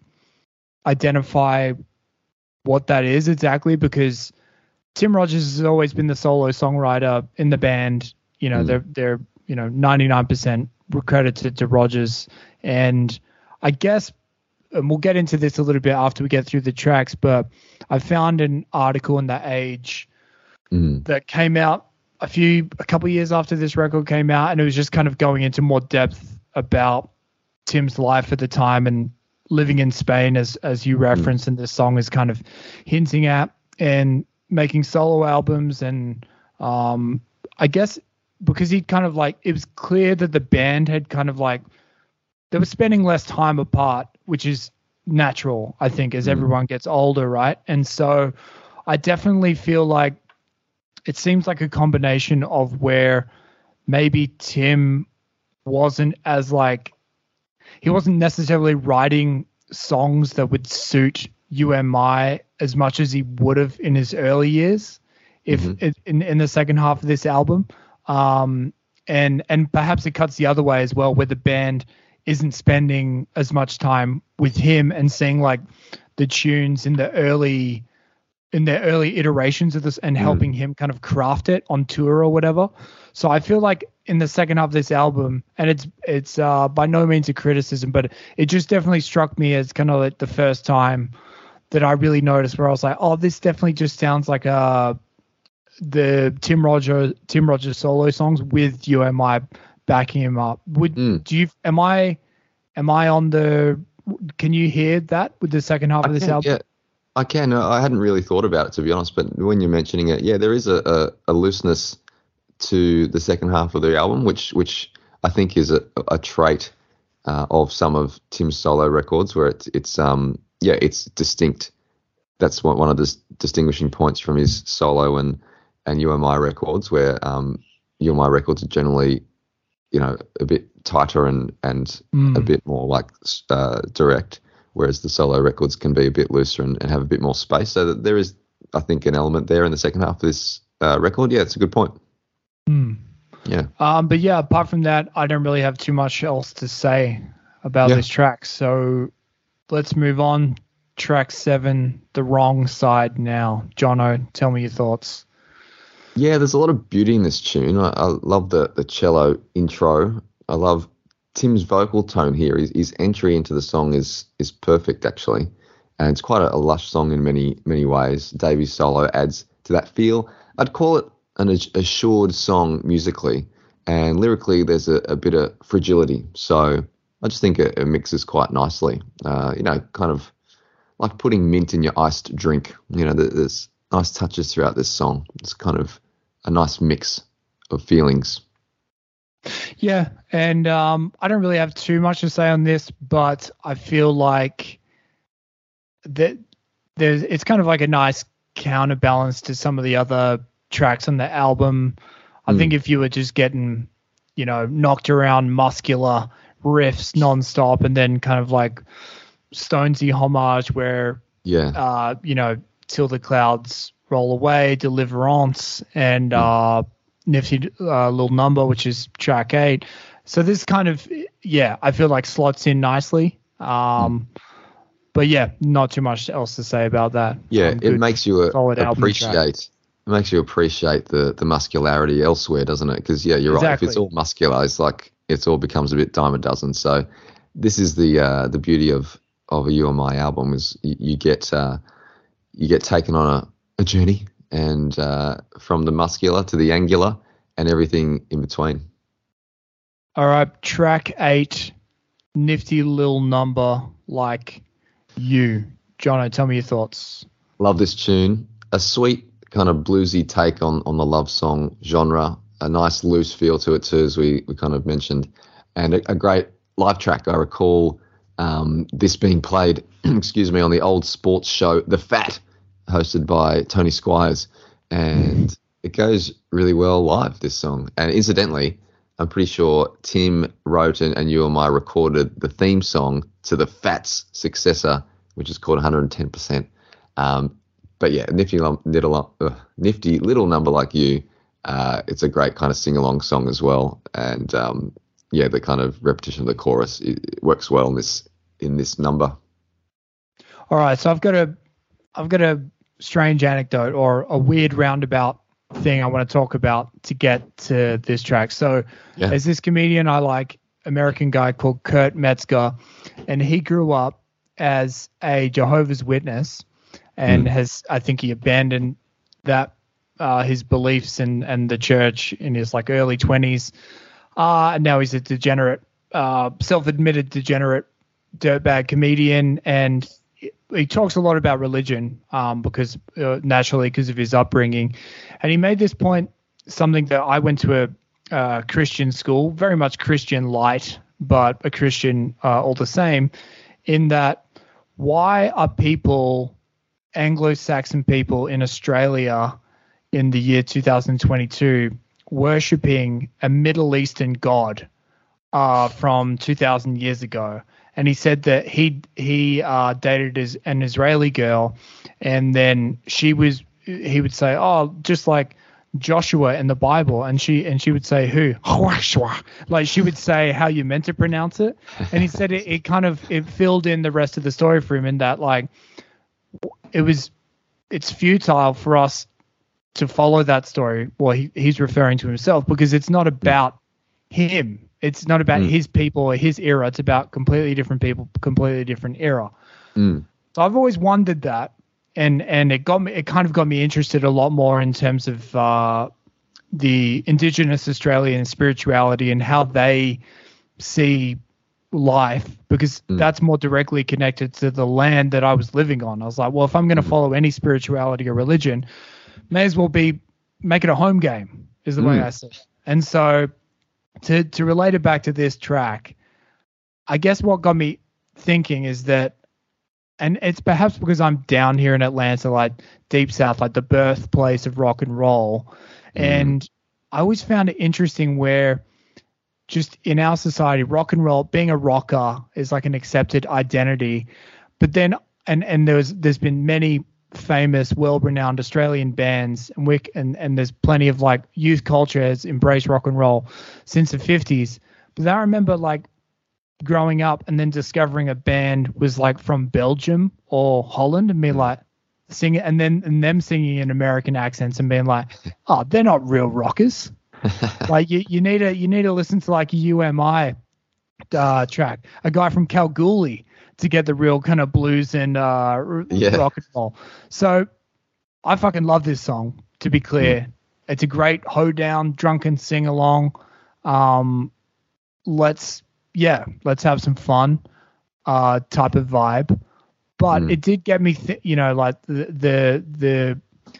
identify what that is exactly, because Tim Rogers has always been the solo songwriter in the band. You know, Mm. they're they're you know ninety-nine percent credited to Rogers, and I guess, and we'll get into this a little bit after we get through the tracks, but I found an article in The Age Mm. that came out a few, a couple of years after this record came out, and it was just kind of going into more depth about Tim's life at the time and living in Spain, as as you referenced, and this song is kind of hinting at, and making solo albums, and um, I guess because he kind of like, it was clear that the band had kind of like, they were spending less time apart, which is natural, I think, as Mm. everyone gets older, right? And so I definitely feel like it seems like a combination of where maybe Tim wasn't as like, he wasn't necessarily writing songs that would suit U M I as much as he would have in his early years. if Mhm. it, in in the second half of this album, um, and and perhaps it cuts the other way as well, where the band isn't spending as much time with him and seeing like the tunes in the early in the early iterations of this and helping him kind of craft it on tour or whatever. So I feel like in the second half of this album, and it's it's uh, by no means a criticism, but it just definitely struck me as kind of like the first time that I really noticed where I was like, oh, this definitely just sounds like uh the Tim Roger Tim Rogers solo songs with U M I backing him up. Would Mm. do you am I am I on the can you hear that with the second half I of this can, album? yeah, I can. Uh, I hadn't really thought about it, to be honest, but when you're mentioning it, yeah, there is a, a, a looseness to the second half of the album, which which I think is a, a trait uh, of some of Tim's solo records, where it's it's um yeah it's distinct. That's one one of the s- distinguishing points from his solo and and U M I records, where um U M I records are generally, you know, a bit tighter and and Mm. a bit more like uh, direct, whereas the solo records can be a bit looser and, and have a bit more space. So that there is, I think, an element there in the second half of this uh, record. Yeah, it's a good point. Mm. Yeah. Um, but yeah, apart from that, I don't really have too much else to say about Yeah. this track. So let's move on. Track seven, The Wrong Side Now. Jono, tell me your thoughts. Yeah, there's a lot of beauty in this tune. I, I love the, the cello intro. I love Tim's vocal tone here. His, his entry into the song is is perfect, actually. And it's quite a, a lush song in many, many ways. Davy's solo adds to that feel. I'd call it an as- assured song musically. And lyrically, there's a, a bit of fragility. So I just think it, it mixes quite nicely. Uh, you know, kind of like putting mint in your iced drink. You know, there- there's nice touches throughout this song. It's kind of a nice mix of feelings. Yeah, and um, I don't really have too much to say on this, but I feel like that there's it's kind of like a nice counterbalance to some of the other tracks on the album. I Mm. think if you were just getting, you know, knocked around muscular riffs nonstop and then kind of like Stonesy homage where Yeah. uh, you know, Till the Clouds Roll Away, Deliverance, and uh, Nifty uh, Little Number, which is track eight. So this kind of, yeah, I feel like slots in nicely. Um, But yeah, not too much else to say about that. Yeah, Um, it good, makes you uh, solid album track. appreciate. It makes you appreciate the the muscularity elsewhere, doesn't it? Because yeah, you're right. If it's Exactly. all muscular, it's like it's all becomes a bit dime a dozen. So this is the uh, the beauty of of a U M I album is you, you get uh, you get taken on a, a journey, and uh, from the muscular to the angular and everything in between. All right, track eight, Nifty Little Number, Like You. Jono, tell me your thoughts. Love this tune. A sweet kind of bluesy take on, on the love song genre. A nice loose feel to it too, as we, we kind of mentioned. And a, a great live track. I recall um, this being played, excuse me, on the old sports show, The Fat, hosted by Tony Squires. And it goes really well live, this song. And incidentally, I'm pretty sure Tim wrote and, and U M I recorded the theme song to The Fat's successor, which is called one hundred ten percent. Um, but yeah, nifty little, uh, nifty little number like you. Uh, it's a great kind of sing-along song as well, and um, yeah, the kind of repetition of the chorus it, it works well in this in this number. All right, so I've got a, I've got a strange anecdote or a weird roundabout thing I want to talk about to get to this track. So, Yeah. there's this comedian I like, American guy called Kurt Metzger, and he grew up as a Jehovah's Witness, and Mm. has I think he abandoned that uh, his beliefs and and the church in his like early twenties. Uh, and now he's a degenerate, uh, self-admitted degenerate dirtbag comedian, and he talks a lot about religion um, because uh, naturally because of his upbringing. And he made this point, something that I went to a uh, Christian school, very much Christian light, but a Christian uh, all the same, in that why are people, Anglo-Saxon people in Australia in the year two thousand twenty-two worshipping a Middle Eastern god uh, from two thousand years ago? And he said that he he uh, dated as an Israeli girl, and then she was he would say, oh, just like Joshua in the Bible, and she and she would say who, like she would say how you meant to pronounce it, and he said it, it kind of it filled in the rest of the story for him, in that like it was it's futile for us to follow that story. Well, he, he's referring to himself, because it's not about him, it's not about mm. his people or his era, it's about completely different people, completely different era. mm. So I've always wondered that. And and it got me. It kind of got me interested a lot more in terms of uh, the Indigenous Australian spirituality and how they see life, because mm. that's more directly connected to the land that I was living on. I was like, well, if I'm going to mm. follow any spirituality or religion, may as well be make it a home game, is the mm. way I see it. And so to to relate it back to this track, I guess what got me thinking is that. And it's perhaps because I'm down here in Atlanta, like deep south, like the birthplace of rock and roll. Mm. And I always found it interesting where just in our society, rock and roll, being a rocker is like an accepted identity. But then, and, and there's, there's been many famous, well-renowned Australian bands, and, we, and, and there's plenty of like youth culture has embraced rock and roll since the fifties. But I remember like, growing up and then discovering a band was like from Belgium or Holland, and me like singing, and then and them singing in American accents and being like, oh, they're not real rockers. Like you, you need to you need to listen to like a U M I uh, track, a guy from Kalgoorlie, to get the real kind of blues and uh, yeah. rock and roll. So I fucking love this song. To be clear, mm. it's a great hoedown, drunken sing along. Um, let's. Yeah, let's have some fun uh, type of vibe. But mm. it did get me, th- you know, like the the the,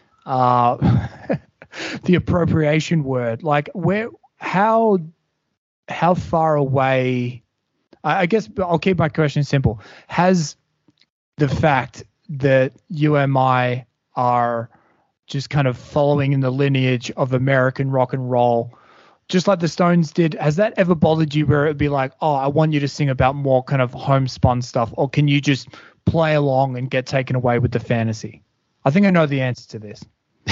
uh, the appropriation word. Like where, how, how far away? I, I guess I'll keep my question simple. Has the fact that U M I are just kind of following in the lineage of American rock and roll, just like the Stones did, has that ever bothered you where it'd be like, oh, I want you to sing about more kind of homespun stuff, or can you just play along and get taken away with the fantasy? I think I know the answer to this.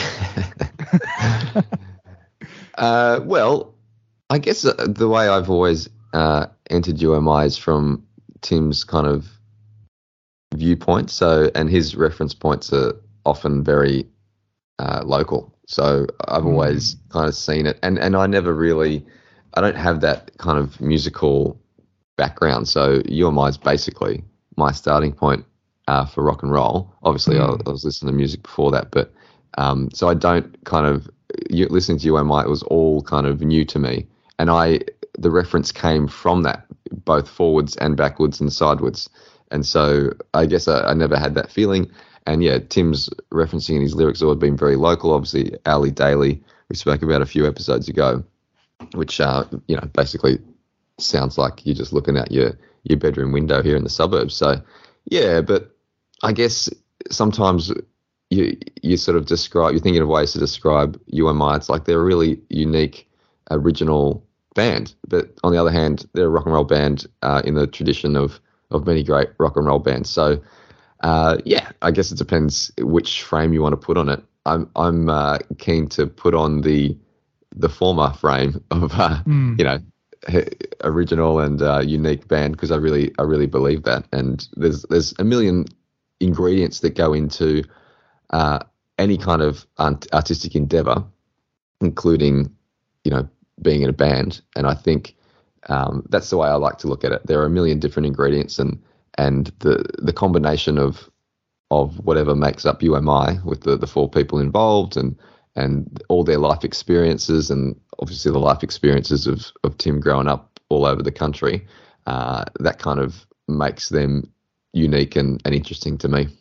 uh, well, I guess the way I've always uh, entered U M I is from Tim's kind of viewpoint. So, and his reference points are often very uh, local. So I've always mm. kind of seen it, and, and I never really, I don't have that kind of musical background. So U M I is basically my starting point uh, for rock and roll. Obviously, mm. I, I was listening to music before that, but um, so I don't kind of you, listening to U M I. It was all kind of new to me, and I the reference came from that, both forwards and backwards and sidewards, and so I guess I, I never had that feeling. And yeah, Tim's referencing in his lyrics all have been very local. Obviously, Ali Daly, we spoke about a few episodes ago, which uh, you know basically sounds like you're just looking out your your bedroom window here in the suburbs. So yeah, but I guess sometimes you you sort of describe, you're thinking of ways to describe U M I. It's like they're a really unique, original band, but on the other hand, they're a rock and roll band uh, in the tradition of of many great rock and roll bands. So. Uh, yeah, I guess it depends which frame you want to put on it. I'm I'm uh, keen to put on the the former frame of uh, mm. you know original and uh, unique band, because I really I really believe that. And there's there's a million ingredients that go into uh, any kind of art- artistic endeavor, including you know being in a band. And I think um, that's the way I like to look at it. There are a million different ingredients, and And the the combination of of whatever makes up U M I with the, the four people involved and and all their life experiences, and obviously the life experiences of, of Tim growing up all over the country, uh, that kind of makes them unique and, and interesting to me.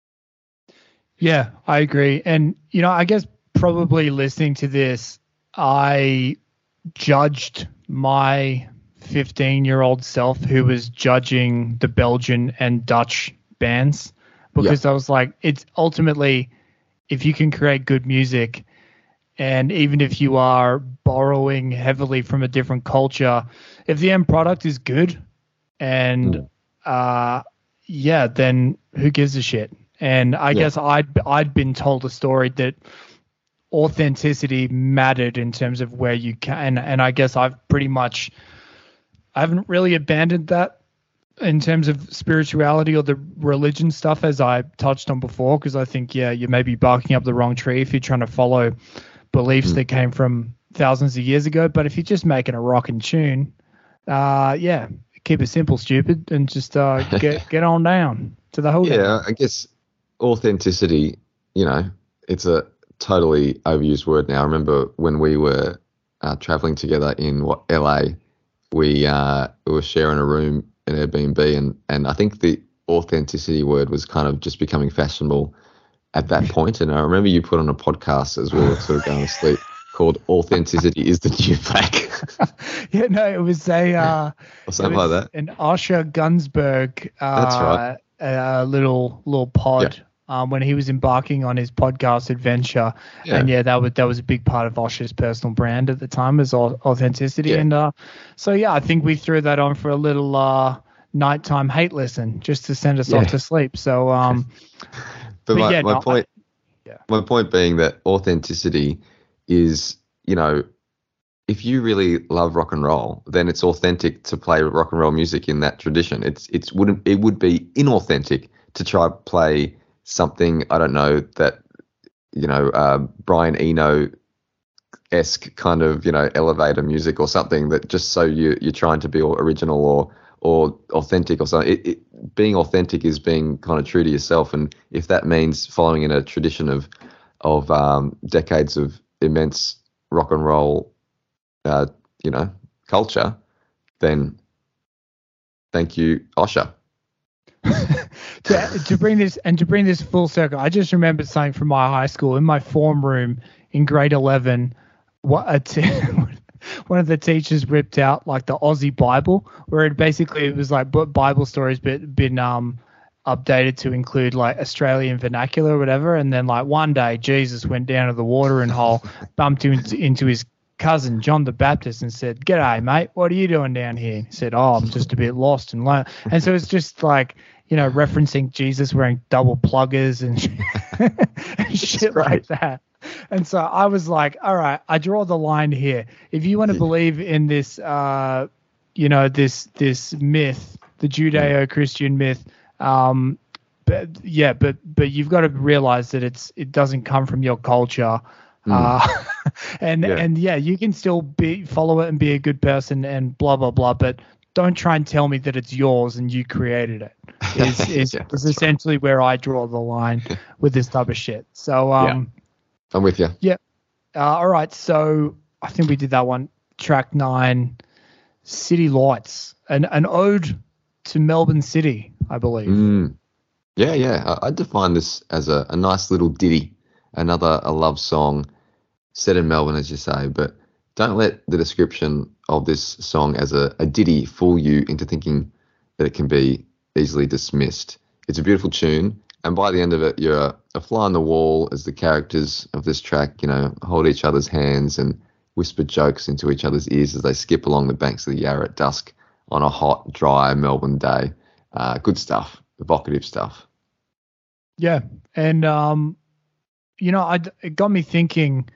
Yeah, I agree. And, you know, I guess probably listening to this, I judged my fifteen-year-old self who was judging the Belgian and Dutch bands, because yeah. I was like, it's ultimately, if you can create good music, and even if you are borrowing heavily from a different culture, if the end product is good, and mm. uh, yeah, then who gives a shit? And I Yeah. guess I'd I'd been told a story that authenticity mattered in terms of where you can, and I guess I've pretty much I haven't really abandoned that in terms of spirituality or the religion stuff, as I touched on before, because I think, yeah, you may be barking up the wrong tree if you're trying to follow beliefs Mm. that came from thousands of years ago. But if you're just making a rockin' tune, uh, yeah, keep it simple, stupid, and just uh, get get on down to the whole. Yeah, I guess authenticity, you know, it's a totally overused word now. I remember when we were uh, traveling together in what L A, we uh, we were sharing a room in Airbnb, and and I think the authenticity word was kind of just becoming fashionable at that point. And I remember you put on a podcast as we were sort of going to sleep called "Authenticity is the New Black." Yeah, no, it was a uh, or something like that. An Osher Gunsberg, uh, That's right. a little little pod. Yeah. Um, when he was embarking on his podcast adventure, Yeah. and yeah, that was that was a big part of Osher's personal brand at the time, was au- authenticity, Yeah. and uh, so yeah, I think we threw that on for a little uh, nighttime hate listen just to send us Yeah. off to sleep. So, um, But, but my, yeah, my no, I- point, yeah. my point being that authenticity is, you know, if you really love rock and roll, then it's authentic to play rock and roll music in that tradition. It's it's wouldn't it would be inauthentic to try play something, I don't know, that, you know, uh, Brian Eno esque kind of, you know, elevator music or something that just so you you're trying to be original or or authentic or something. It, it, being authentic is being kind of true to yourself, and if that means following in a tradition of of um, decades of immense rock and roll, uh, you know, culture, then thank you, Osher. to, to bring this and to bring this full circle, I just remembered something from my high school in my form room in grade eleven. What a t- one of the teachers ripped out like the Aussie Bible, where it basically it was like Bible stories, but been um updated to include like Australian vernacular or whatever. And then like one day Jesus went down to the watering hole, bumped into, into his cousin John the Baptist and said, "G'day, mate. What are you doing down here?" He said, "Oh, I'm just a bit lost and lonely." And so it's just like, you know, referencing Jesus wearing double pluggers and, and shit like that. And so I was like, all right, I draw the line here. If you want to believe in this, uh, you know, this this myth, the Judeo-Christian myth, um, but yeah, but but you've got to realize that it's it doesn't come from your culture. Uh, and Yeah. and yeah, you can still be follow it and be a good person and blah blah blah, but don't try and tell me that it's yours and you created it. Is is, Yeah, is that's essentially where I draw the line with this type of shit. So um, I'm with you. yeah. Uh, all right, so I think we did that one. Track nine, City Lights, an an ode to Melbourne City, I believe. Mm. Yeah, yeah. I, I define this as a, a nice little ditty, another a love song set in Melbourne, as you say, but don't let the description of this song as a, a ditty fool you into thinking that it can be easily dismissed. It's a beautiful tune, and by the end of it, you're a, a fly on the wall as the characters of this track, you know, hold each other's hands and whisper jokes into each other's ears as they skip along the banks of the Yarra at dusk on a hot, dry Melbourne day. Uh, good stuff, evocative stuff. Yeah, and um, you know, I, it got me thinking,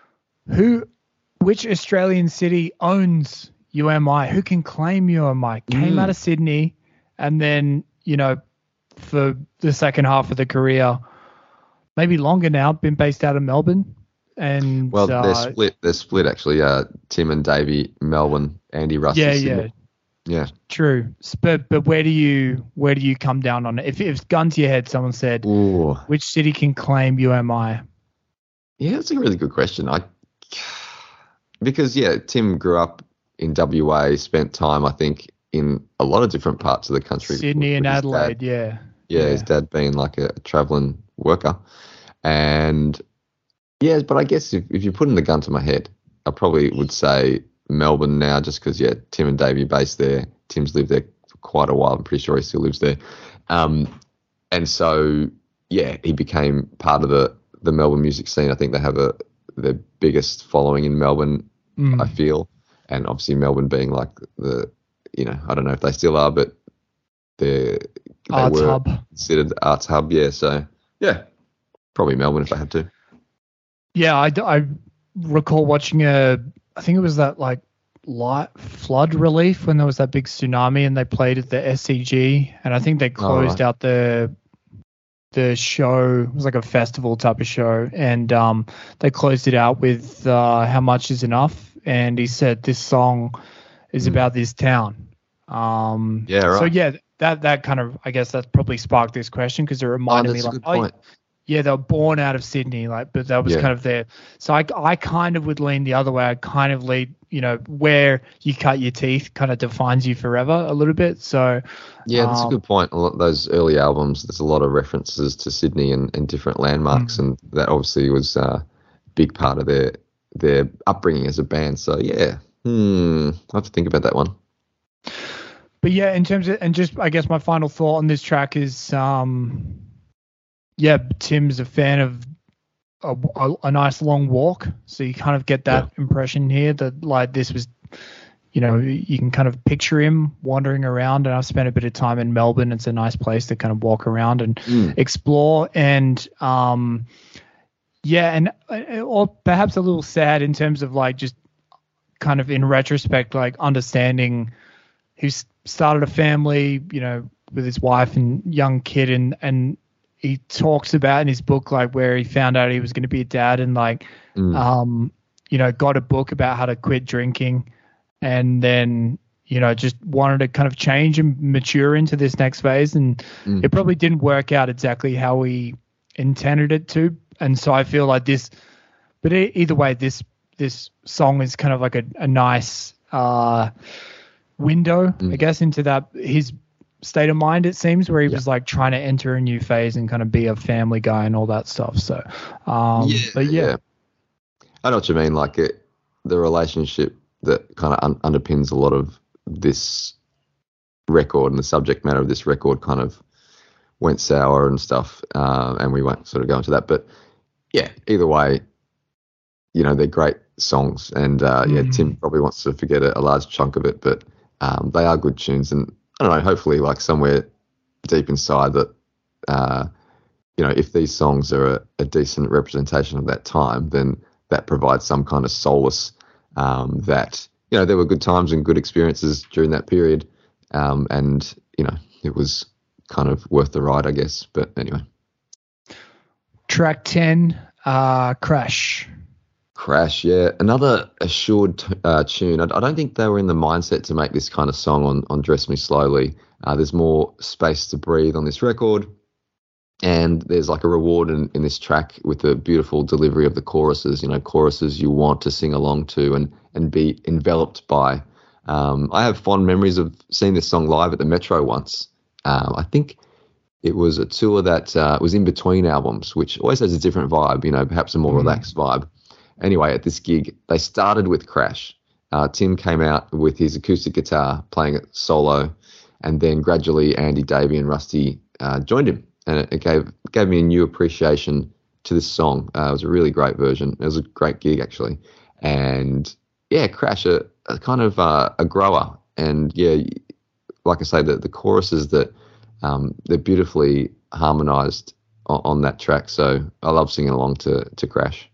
who, which Australian city owns U M I? Who can claim U M I? Came Mm. out of Sydney, and then, you know, for the second half of the career, maybe longer now, been based out of Melbourne. And Well, uh, they're split. They're split actually. Uh, Tim and Davey, Melbourne. Andy Russell. yeah, Sydney. yeah, yeah. true. But but where do you where do you come down on it? If if gun to your head, someone said, Ooh, which city can claim U M I? yeah, that's a really good question. I because yeah, Tim grew up in W A, spent time I think in a lot of different parts of the country. Sydney with- and with his Adelaide, dad. yeah. Yeah, Yeah. his dad being like a, traveling worker, and yeah, but I guess if, if you're putting the gun to my head, I probably would say Melbourne now, just because yeah, Tim and Davey are based there. Tim's lived there for quite a while. I'm pretty sure he still lives there, um, and so yeah, he became part of the the Melbourne music scene. I think they have a the biggest following in Melbourne. Mm. I feel, and obviously Melbourne being like the, you know, I don't know if they still are, but they're they Arts were hub. considered the arts hub. Yeah, so yeah, probably Melbourne if I had to. Yeah, I, I recall watching a, I think it was that like light flood relief when there was that big tsunami and they played at the S C G, and I think they closed Oh, right. out the the show. It was like a festival type of show, and um, they closed it out with uh, "How Much Is Enough," and he said this song is Mm. about this town. Um, Yeah, So right. yeah, that that kind of, I guess that's probably sparked this question because it Oh, reminded me that's a like, good oh point. yeah, they were born out of Sydney, like, but that was Yeah. kind of their. So I, I kind of would lean the other way. I kind of lead, you know, where you cut your teeth kind of defines you forever a little bit. So Yeah, that's a um, good point. A lot, those early albums, there's a lot of references to Sydney and, and different landmarks, mm. and that obviously was a big part of their their upbringing as a band. So yeah, hmm, I have to think about that one. But yeah, in terms of, and just I guess my final thought on this track is, um, yeah, Tim's a fan of a, a, a nice long walk, so you kind of get that Yeah. impression here that like this was, you know, you can kind of picture him wandering around. And I've spent a bit of time in Melbourne. It's a nice place to kind of walk around and Mm. explore. And um, yeah, and uh, or perhaps a little sad in terms of like just kind of in retrospect, like understanding who's started a family, you know, with his wife and young kid, and and he talks about in his book like where he found out he was going to be a dad, and like Mm. um you know, got a book about how to quit drinking, and then you know just wanted to kind of change and mature into this next phase, and Mm. it probably didn't work out exactly how he intended it to. And so I feel like this, but e- either way, this this song is kind of like a, a nice uh window, Mm. I guess, into that his state of mind, it seems, where he Yeah. was like trying to enter a new phase and kind of be a family guy and all that stuff. So um Yeah, but yeah, yeah. I know what you mean. Like it, the relationship that kind of un- underpins a lot of this record and the subject matter of this record kind of went sour and stuff, uh, and we won't sort of go into that. But yeah, either way, you know, they're great songs, and uh, yeah, Mhm. Tim probably wants to forget a, a large chunk of it, but um, they are good tunes, and I don't know, hopefully, like somewhere deep inside that, uh, you know, if these songs are a, a decent representation of that time, then that provides some kind of solace um, that, you know, there were good times and good experiences during that period, um, and you know, it was kind of worth the ride, I guess. But anyway. Track ten, uh Crash. Crash, yeah, another assured uh, tune. I, I don't think they were in the mindset to make this kind of song on on Dress Me Slowly. Uh, there's more space to breathe on this record, and there's like a reward in, in this track with the beautiful delivery of the choruses. You know, choruses you want to sing along to and and be enveloped by. Um, I have fond memories of seeing this song live at the Metro once. Um, I think it was a tour that uh, was in between albums, which always has a different vibe. You know, perhaps a more Mhm. relaxed vibe. Anyway, at this gig, they started with Crash. Uh, Tim came out with his acoustic guitar playing it solo, and then gradually Andy, Davey, and Rusty uh, joined him, and it, it gave gave me a new appreciation to this song. Uh, it was a really great version. It was a great gig actually, and yeah, Crash, a, a kind of uh, a grower, and yeah, like I say, the the choruses that um, they're beautifully harmonised on, on that track. So I love singing along to to Crash.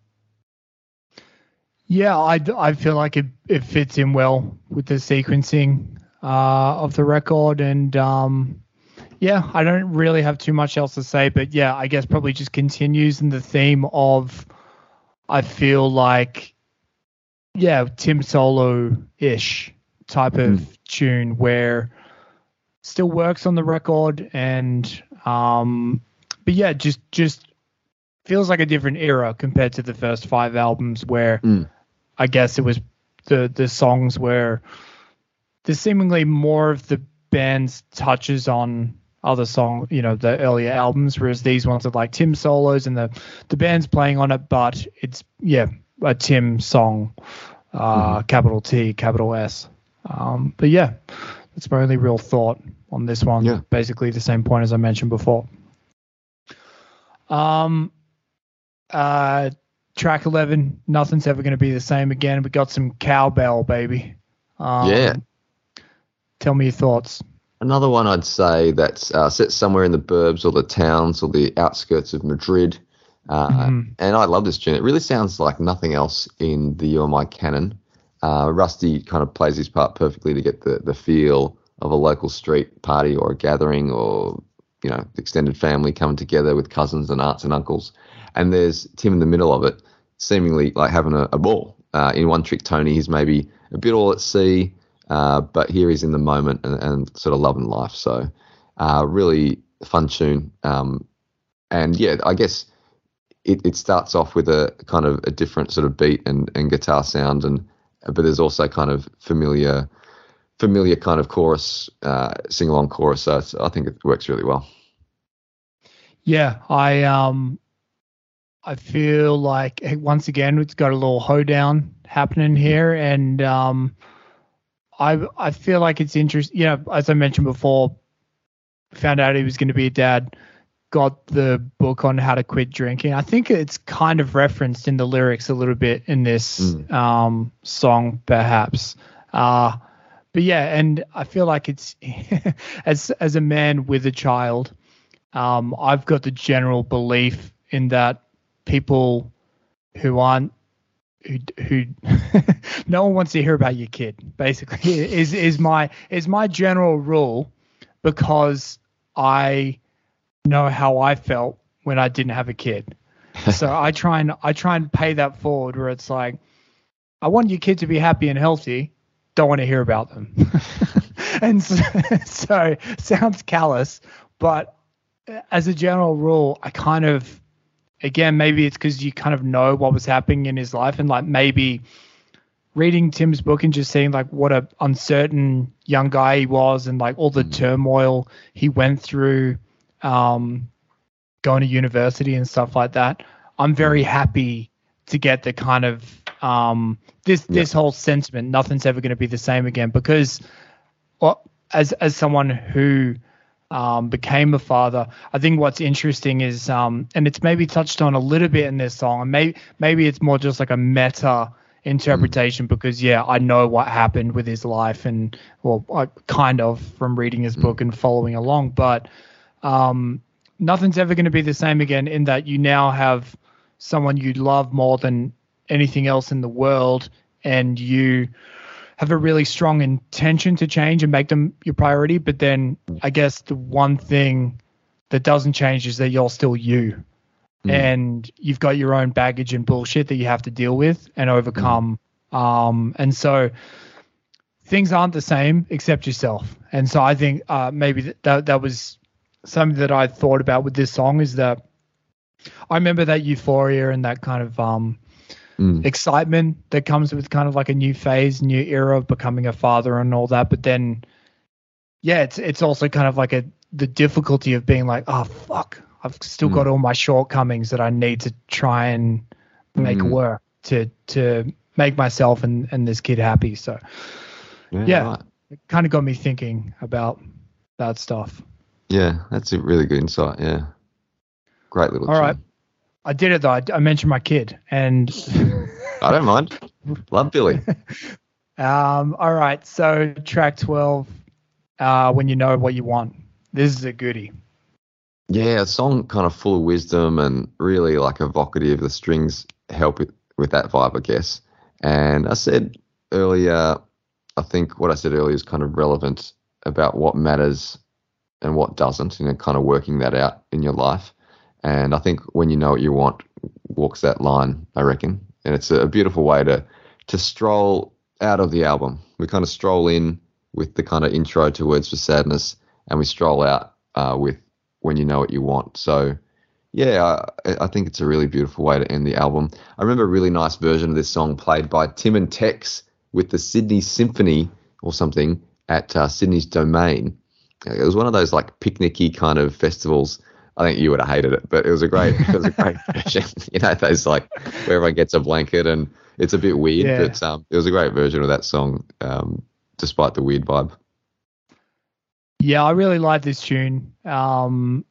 Yeah, I, I feel like it, it fits in well with the sequencing uh, of the record. And um, yeah, I don't really have too much else to say, but yeah, I guess probably just continues in the theme of, I feel like, yeah, Tim Solo-ish type of Mm. tune where still works on the record. And, um, but yeah, just, just feels like a different era compared to the first five albums where, Mm. I guess it was the the songs where there's seemingly more of the band's touches on other song, you know, the earlier albums, whereas these ones are like Tim solos and the the band's playing on it, but it's yeah a Tim song, uh, Mhm. capital T, capital S. Um, but yeah, that's my only real thought on this one. Yeah. Basically the same point as I mentioned before. Um. Uh. Track eleven, Nothing's Ever Gonna Be the Same Again. We got some cowbell, baby. Um, Yeah. Tell me your thoughts. Another one I'd say that's uh, set somewhere in the burbs or the towns or the outskirts of Madrid. Uh, mm-hmm. And I love this tune. It really sounds like nothing else in the You Are My canon. Uh, Rusty kind of plays his part perfectly to get the, the feel of a local street party or a gathering or, you know, extended family coming together with cousins and aunts and uncles. And there's Tim in the middle of it, seemingly like having a, a ball. Uh, in One Trick Tony, he's maybe a bit all at sea, uh, but here he's in the moment and, and sort of loving life. So uh, really fun tune. Um, and, yeah, I guess it, it starts off with a kind of a different sort of beat and, and guitar sound, and but there's also kind of familiar familiar kind of chorus, uh, sing-along chorus. So it's, I think it works really well. Yeah, I um. I feel like, once again, it's got a little hoedown happening here. And um, I I feel like it's interesting. You know, as I mentioned before, found out he was going to be a dad, got the book on how to quit drinking. I think it's kind of referenced in the lyrics a little bit in this mm. um, song, perhaps. Uh, but, yeah, and I feel like it's, as as a man with a child, um, I've got the general belief in that people who aren't who who no one wants to hear about your kid, basically, is is my is my general rule, because I know how I felt when I didn't have a kid. So I try and I try and pay that forward, where it's like, I want your kid to be happy and healthy, don't want to hear about them. And so, so sounds callous, but as a general rule, I kind of, again, maybe it's because you kind of know what was happening in his life, and like maybe reading Tim's book and just seeing like what a uncertain young guy he was, and like all the mm. turmoil he went through, um, going to university and stuff like that. I'm very happy to get the kind of um, this yeah. this whole sentiment. Nothing's ever going to be the same again, because well, as as someone who Um, became a father, I think what's interesting is, um, and it's maybe touched on a little bit in this song, and maybe maybe it's more just like a meta interpretation, mm. because yeah, I know what happened with his life, and well, I, kind of from reading his mm. book and following along, but um, nothing's ever going to be the same again, in that you now have someone you love more than anything else in the world, and you have a really strong intention to change and make them your priority. But then I guess the one thing that doesn't change is that you're still you, mm. and you've got your own baggage and bullshit that you have to deal with and overcome. Mm. Um, and so things aren't the same except yourself. And so I think uh, maybe that, that was something that I thought about with this song, is that I remember that euphoria and that kind of, um, Mm. excitement that comes with kind of like a new phase, new era of becoming a father and all that. But then, yeah, it's it's also kind of like a the difficulty of being like, oh fuck, I've still mm. got all my shortcomings that I need to try and make mm. work to to make myself and, and this kid happy. So yeah, yeah right. It kind of got me thinking about that stuff. Yeah, that's a really good insight. Yeah, great little. All right. I did it though. I, I mentioned my kid, and I don't mind. Love Billy. um. All right. So track twelve. Uh, When You Know What You Want. This is a goodie. Yeah, a song kind of full of wisdom and really like evocative. The strings help it with that vibe, I guess. And I said earlier, I think what I said earlier is kind of relevant about what matters and what doesn't, you know, kind of working that out in your life. And I think When You Know What You Want walks that line, I reckon. And it's a beautiful way to to stroll out of the album. We kind of stroll in with the kind of intro to Words for Sadness, and we stroll out uh, with When You Know What You Want. So, yeah, I, I think it's a really beautiful way to end the album. I remember a really nice version of this song played by Tim and Tex with the Sydney Symphony or something at uh, Sydney's Domain. It was one of those like picnicky kind of festivals. I think you would have hated it, but it was a great, it was a great version. You know, those like where everyone gets a blanket and it's a bit weird, yeah. but um, it was a great version of that song, um, despite the weird vibe. Yeah, I really like this tune. Um,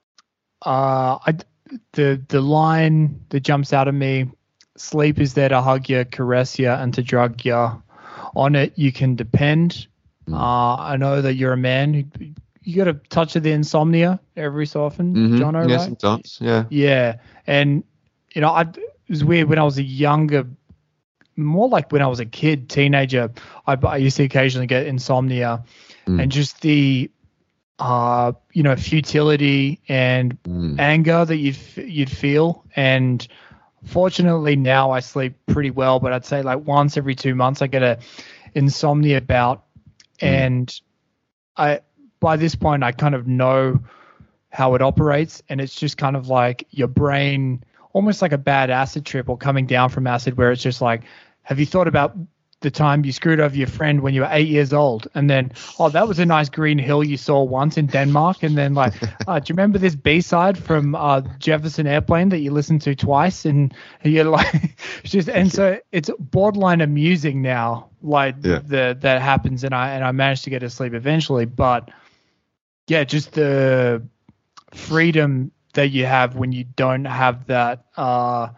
uh, I, the the line that jumps out at me: "Sleep is there to hug you, caress you, and to drug you. On it you can depend." Mm. Uh, I know that you're a man who you got a touch of the insomnia every so often, Mm-hmm. Jono, Yeah, right? sometimes. Yeah. Yeah, and you know, I, it was weird when I was a younger, more like when I was a kid, teenager. I, I used to occasionally get insomnia, Mm. and just the, uh, you know, futility and Mm. anger that you'd you'd feel. And fortunately, now I sleep pretty well. But I'd say like once every two months, I get a insomnia bout, Mm. and I by this point I kind of know how it operates, and it's just kind of like your brain, almost like a bad acid trip or coming down from acid, where it's just like, have you thought about the time you screwed over your friend when you were eight years old? And then, oh, that was a nice green hill you saw once in Denmark. And then like, uh, do you remember this B-side from uh, Jefferson Airplane that you listened to twice? And, and you're like, it's just, and so it's borderline amusing now, like Yeah. the, that happens. And I, and I managed to get to sleep eventually, but yeah, just the freedom that you have when you don't have that uh,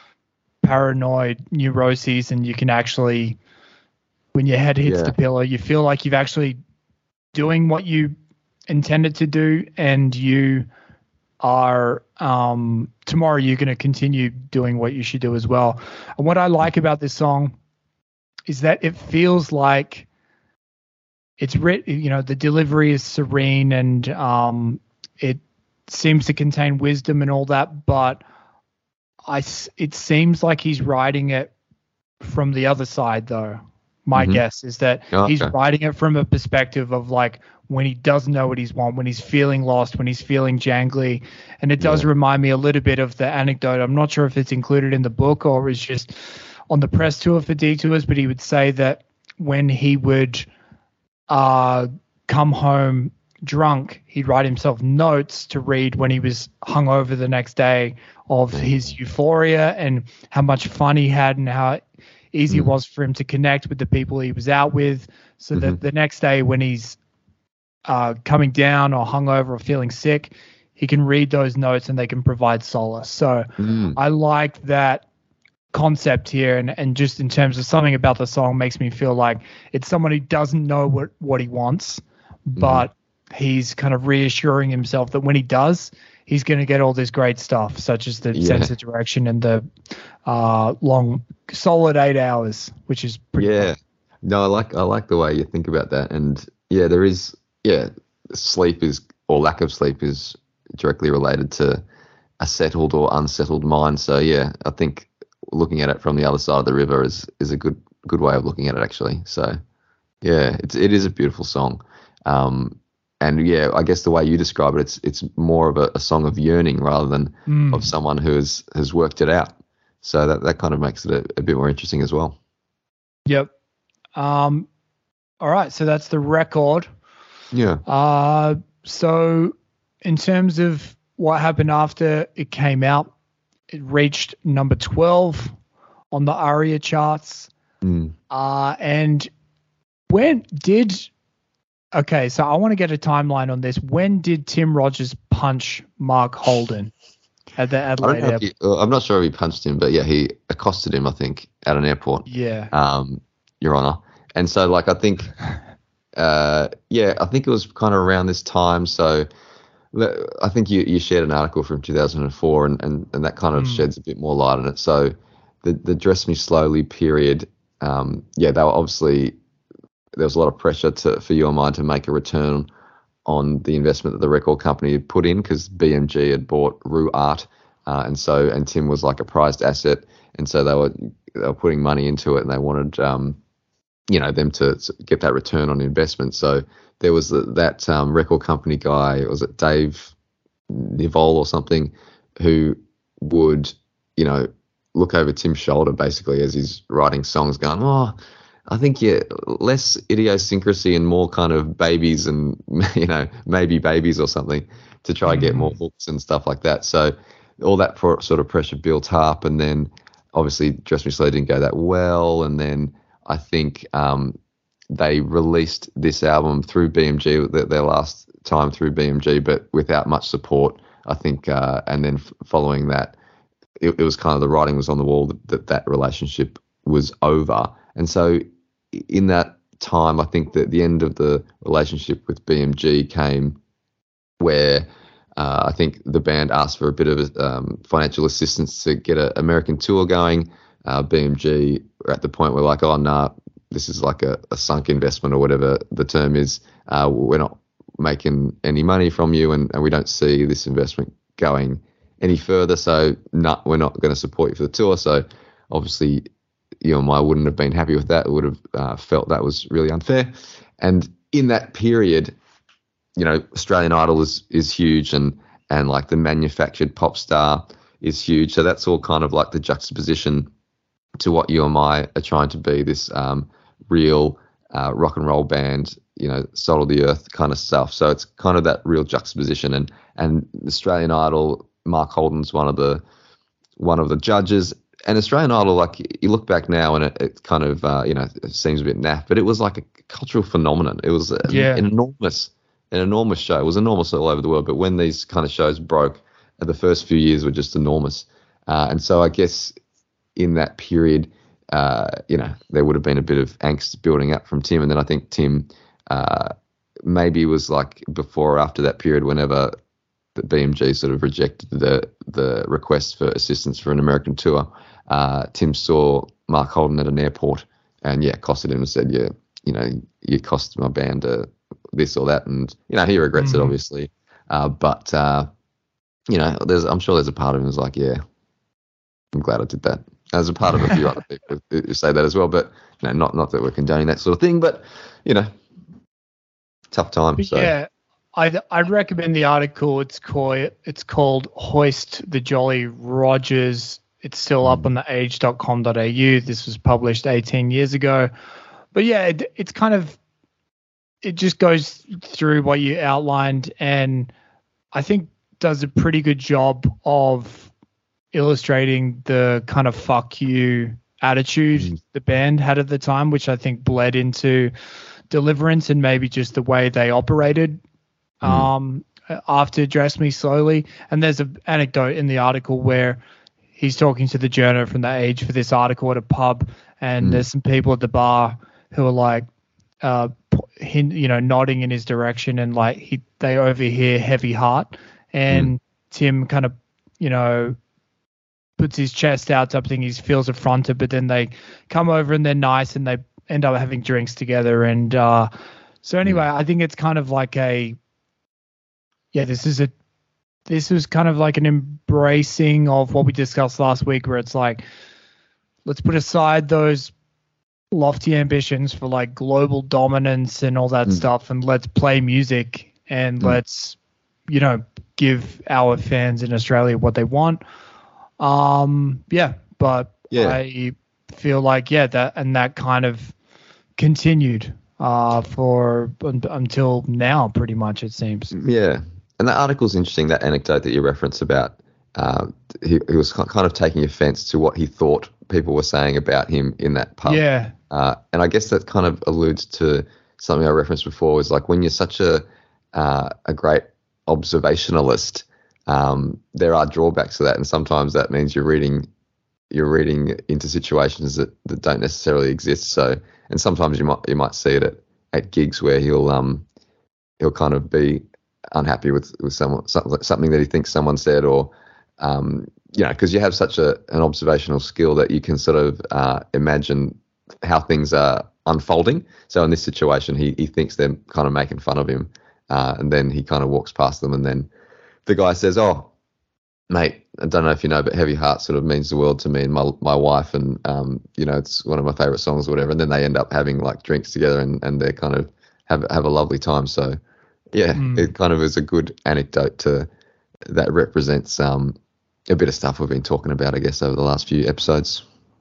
paranoid neuroses, and you can actually, when your head hits Yeah. the pillow, you feel like you've actually doing what you intended to do, and you are um, tomorrow you're going to continue doing what you should do as well. And what I like about this song is that it feels like it's written, you know, the delivery is serene, and um, it seems to contain wisdom and all that, but I, it seems like he's writing it from the other side, though. My Mhm. guess is that Oh, he's okay. writing it from a perspective of like when he doesn't know what he's want, when he's feeling lost, when he's feeling jangly. And it does Yeah. remind me a little bit of the anecdote. I'm not sure if it's included in the book or is just on the press tour for Detours, but he would say that when he would uh, come home drunk, he'd write himself notes to read when he was hungover the next day of his euphoria and how much fun he had and how easy Mm. it was for him to connect with the people he was out with, so that Mhm. the next day when he's uh, coming down or hungover or feeling sick, he can read those notes and they can provide solace. So Mm. I like that concept here, and, and just in terms of something about the song makes me feel like it's someone who doesn't know what, what he wants, but he's kind of reassuring himself that when he does, he's going to get all this great stuff, such as the Yeah. sense of direction and the uh, long, solid eight hours, which is pretty Yeah. cool. No, I like I like the way you think about that. And yeah, there is yeah, sleep is or lack of sleep is directly related to a settled or unsettled mind. So yeah, I think looking at it from the other side of the river is is a good good way of looking at it actually. So yeah, it's it is a beautiful song. Um and yeah, I guess the way you describe it, it's it's more of a, a song of yearning rather than Mm. of someone who has, has worked it out. So that, that kind of makes it a, a bit more interesting as well. Yep. Um, all right. So that's the record. Yeah. Uh, so in terms of what happened after it came out, it reached number twelve on the ARIA charts. Mm. Uh, and when did, okay, so I want to get a timeline on this. When did Tim Rogers punch Mark Holden at the I don't Adelaide know if airport? he, uh, I'm not sure if he punched him, but yeah, he accosted him, I think, at an airport, Yeah. um, Your Honour. And so, like, I think, uh, yeah, I think it was kind of around this time. So le- I think you, you shared an article from two thousand four, and, and, and that kind of Mm. sheds a bit more light on it. So the, the Dress Me Slowly period, um, yeah, they were obviously, there was a lot of pressure to for you and mine to make a return on the investment that the record company had put in, because B M G had bought Rue Art, uh, and so and Tim was like a prized asset, and so they were they were putting money into it, and they wanted um, you know them to, to get that return on investment. So there was the, that um, record company guy, was it Dave Nivol or something, who would you know look over Tim's shoulder basically as he's writing songs, going, oh, I think yeah, less idiosyncrasy and more kind of babies and you know maybe babies or something to try and get more hooks and stuff like that. So all that pro- sort of pressure built up, and then obviously Dress Me Slowly didn't go that well, and then I think um, they released this album through B M G, their, their last time through B M G, but without much support, I think. Uh, and then f- following that, it, it was kind of the writing was on the wall that, that that relationship was over, and so in that time, I think that the end of the relationship with B M G came where uh, I think the band asked for a bit of um, financial assistance to get an American tour going. Uh, B M G were at the point where like, oh, nah, this is like a, a sunk investment or whatever the term is. Uh, we're not making any money from you, and, and we don't see this investment going any further, so not, we're not going to support you for the tour. So obviously, you know, I wouldn't have been happy with that. I would have uh, felt that was really unfair. And in that period, you know, Australian Idol is is huge, and and like the manufactured pop star is huge. So that's all kind of like the juxtaposition to what U M I are trying to be, this um, real uh, rock and roll band, you know, salt of the earth kind of stuff. So it's kind of that real juxtaposition. And and Australian Idol, Mark Holden's one of the one of the judges. And Australian Idol, like you look back now and it, it kind of, uh, you know, it seems a bit naff, but it was like a cultural phenomenon. It was yeah. an enormous, an enormous show. It was enormous all over the world. But when these kind of shows broke, the first few years were just enormous. Uh, and so I guess in that period, uh, you know, there would have been a bit of angst building up from Tim. And then I think Tim uh, maybe was like before or after that period, whenever the B M G sort of rejected the the request for assistance for an American tour, uh, Tim saw Mark Holden at an airport and, yeah, accosted him and said, yeah, you know, you cost my band uh, this or that. And, you know, he regrets mm-hmm. it, obviously. Uh, but, uh, you know, there's I'm sure there's a part of him who's like, yeah, I'm glad I did that. There's a part of a few other people who say that as well. But, you know, not, not that we're condoning that sort of thing, but, you know, tough time. So. Yeah. I'd, I'd recommend the article. It's called, it's called Hoist the Jolly Rogers. It's still up on the age dot com dot a u. This was published eighteen years ago. But yeah, it, it's kind of, it just goes through what you outlined, and I think does a pretty good job of illustrating the kind of fuck you attitude mm. the band had at the time, which I think bled into Deliverance and maybe just the way they operated mm. um, after Dress Me Slowly. And there's an anecdote in the article where he's talking to the journo from The Age for this article at a pub, and mm. there's some people at the bar who are like, uh, you know, nodding in his direction, and like he, they overhear Heavy Heart, and mm. Tim kind of, you know, puts his chest out, something he feels affronted, but then they come over and they're nice and they end up having drinks together. And uh, so anyway, mm. I think it's kind of like a, yeah, this is a, this was kind of like an embracing of what we discussed last week, where it's like, let's put aside those lofty ambitions for like global dominance and all that mm. stuff, and let's play music and mm. let's, you know, give our fans in Australia what they want. Um, yeah, but yeah. I feel like, yeah, that, and that kind of continued uh, for un- until now, pretty much, it seems. Yeah. And that article's interesting, that anecdote that you referenced about, uh, he, he was kind of taking offense to what he thought people were saying about him in that pub. Yeah. Uh, and I guess that kind of alludes to something I referenced before, is like when you're such a, uh, a great observationalist, um, there are drawbacks to that. And sometimes that means you're reading, you're reading into situations that, that don't necessarily exist. So, and sometimes you might, you might see it at, at gigs where he'll, um, he'll kind of be unhappy with, with someone, something that he thinks someone said, or, um, you know, because you have such a, an observational skill that you can sort of uh, imagine how things are unfolding. So in this situation, he, he thinks they're kind of making fun of him, uh, and then he kind of walks past them, and then the guy says, "Oh, mate, I don't know if you know, but Heavy Heart sort of means the world to me and my my wife, and um, you know, it's one of my favorite songs or whatever." And then they end up having like drinks together, and, and they kind of have have a lovely time. So yeah, mm. it kind of is a good anecdote to that represents um a bit of stuff we've been talking about, I guess, over the last few episodes.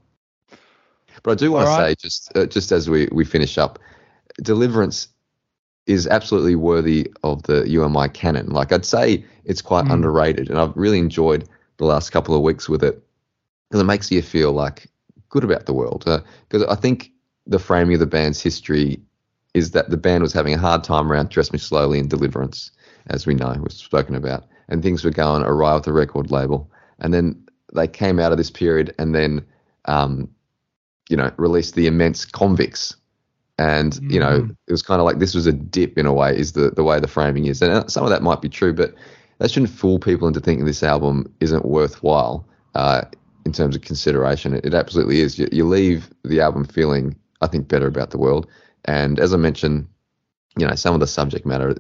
But I do want All to right. say, just uh, just as we, we finish up, Deliverance is absolutely worthy of the U M I canon. Like, I'd say it's quite mm. underrated, and I've really enjoyed the last couple of weeks with it, because it makes you feel like good about the world. Because uh, I think the framing of the band's history is that the band was having a hard time around Dress Me Slowly and Deliverance, as we know, we've spoken about, and things were going awry with the record label. And then they came out of this period and then, um, you know, released the immense Convicts, And, mm. you know, it was kind of like this was a dip in a way, is the, the way the framing is. And some of that might be true, but that shouldn't fool people into thinking this album isn't worthwhile uh, in terms of consideration. It, it absolutely is. You, you leave the album feeling, I think, better about the world. And as I mentioned, you know, some of the subject matter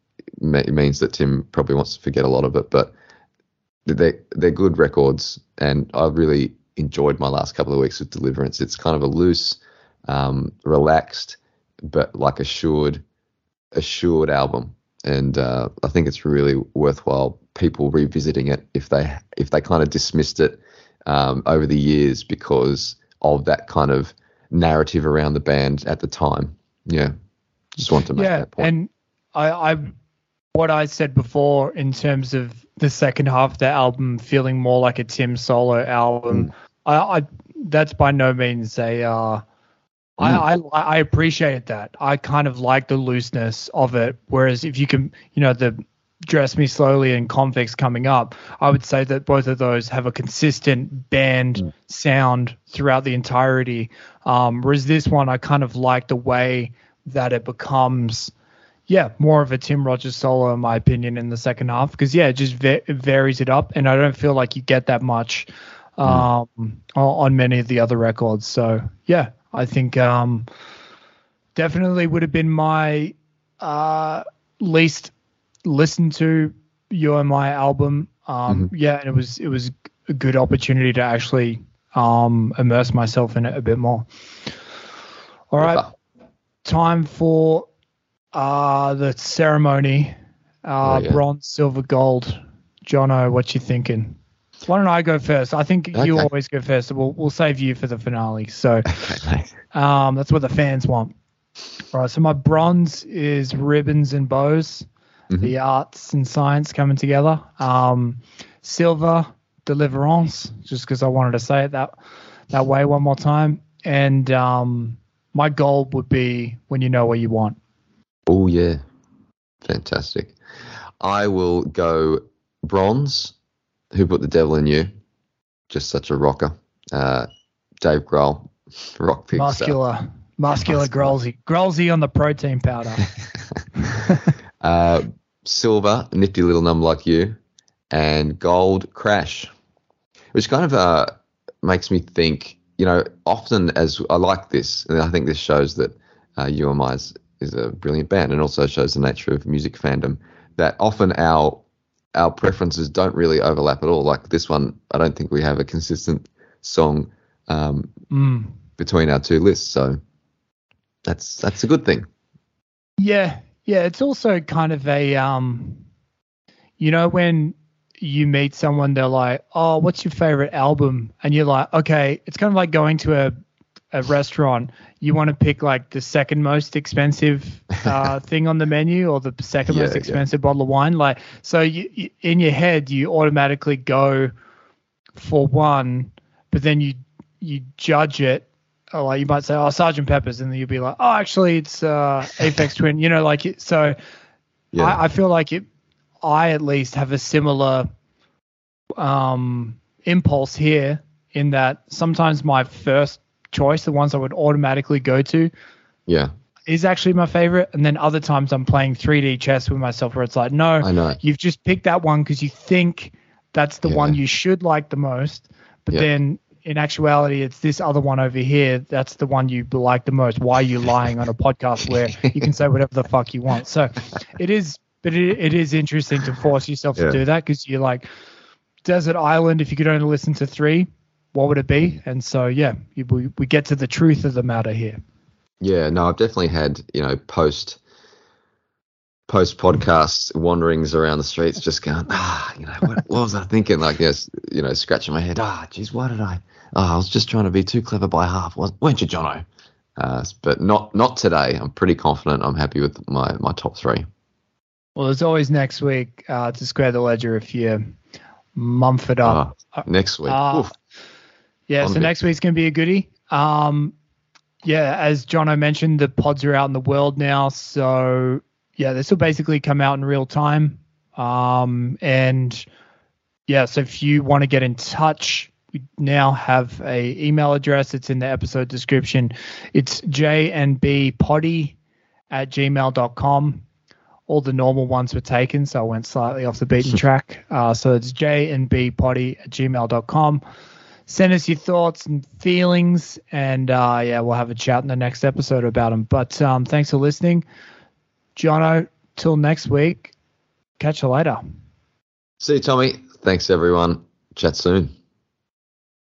means that Tim probably wants to forget a lot of it, but they're, they're good records, and I've really enjoyed my last couple of weeks with Deliverance. It's kind of a loose, um, relaxed, but like assured, assured album, and uh, I think it's really worthwhile people revisiting it if they if they kind of dismissed it um, over the years because of that kind of narrative around the band at the time. Yeah, just want to make yeah, that point. And I, I, what I said before in terms of the second half of the album feeling more like a Tim solo album, mm. I, I that's by no means a. Uh, mm. I, I I appreciate that. I kind of like the looseness of it. Whereas if you can, you know, the Dress Me Slowly and Convicts coming up, I would say that both of those have a consistent band mm. sound throughout the entirety. Um, whereas this one, I kind of like the way that it becomes, yeah, more of a Tim Rogers solo, in my opinion, in the second half. Because, yeah, it just va- it varies it up. And I don't feel like you get that much um, mm. on many of the other records. So, yeah, I think um, definitely would have been my uh, least listened to You and My album. Um, mm-hmm. Yeah, and it was, it was a good opportunity to actually um, immerse myself in it a bit more. All right. Yeah. Time for uh, the ceremony, uh, oh, yeah. Bronze, silver, gold. Jono, what you thinking? Why don't I go first? I think okay. you always go first. So we'll we'll save you for the finale. So okay. um, that's what the fans want. All right. So my bronze is ribbons and bows, mm-hmm. the arts and science coming together. Um, silver, deliverance, just because I wanted to say it that that way one more time. And um, my goal would be When You Know What You Want. Oh, yeah. Fantastic. I will go bronze, Who Put the Devil in You. Just such a rocker. Uh, Dave Grohl, rock pig. Muscular. Stuff. Muscular Grolsy. Grolsy on the protein powder. uh, silver, Nifty Little Number Like You. And gold, Crash. Which kind of uh, makes me think, you know, often as I like this, and I think this shows that uh, U M I is, is a brilliant band, and also shows the nature of music fandom, that often our our preferences don't really overlap at all. Like this one, I don't think we have a consistent song um, mm. between our two lists, so that's that's a good thing. Yeah, yeah. It's also kind of a, um, you know, when you meet someone, they're like, oh, what's your favorite album? And you're like, okay, it's kind of like going to a, a restaurant. You want to pick like the second most expensive uh, thing on the menu, or the second yeah, most expensive yeah. bottle of wine. Like, so you, you, in your head, you automatically go for one, but then you, you judge it. Or like you might say, oh, Sergeant Pepper's, and then you'll be like, oh, actually it's uh, Aphex Twin, you know, like, it, so yeah. I, I feel like it, I at least have a similar um, impulse here, in that sometimes my first choice, the ones I would automatically go to, yeah, is actually my favorite. And then other times I'm playing three D chess with myself, where it's like, no, I know. You've just picked that one because you think that's the yeah. one you should like the most. But yeah. then in actuality, it's this other one over here. That's the one you like the most. Why are you lying on a podcast where you can say whatever the fuck you want? So it is. But it, it is interesting to force yourself yeah. to do that, because you're like, Desert Island, if you could only listen to three, what would it be? And so, yeah, you, we, we get to the truth of the matter here. Yeah, no, I've definitely had, you know, post post podcast wanderings around the streets, just going, ah, you know, what, what was I thinking? Like, yes, you know, scratching my head. Ah, geez, why did I? Oh, I was just trying to be too clever by half, weren't you, Jono? Uh, but not not today. I'm pretty confident. I'm happy with my my top three. Well, there's always next week uh, to square the ledger if you Mumford up. Uh, next week. Uh, yeah, so next week's going to be a goodie. Um, yeah, as Jono mentioned, the pods are out in the world now. So, yeah, this will basically come out in real time. Um, and, yeah, so if you want to get in touch we now have a email address. It's in the episode description. It's jnbpoddy at gmail dot com. All the normal ones were taken, so I went slightly off the beaten track. Uh, so it's jnbpoddy at gmail dot com. Send us your thoughts and feelings, and uh, yeah, we'll have a chat in the next episode about them. But um, thanks for listening. Jono, till next week. Catch you later. See you, Tommy. Thanks, everyone. Chat soon.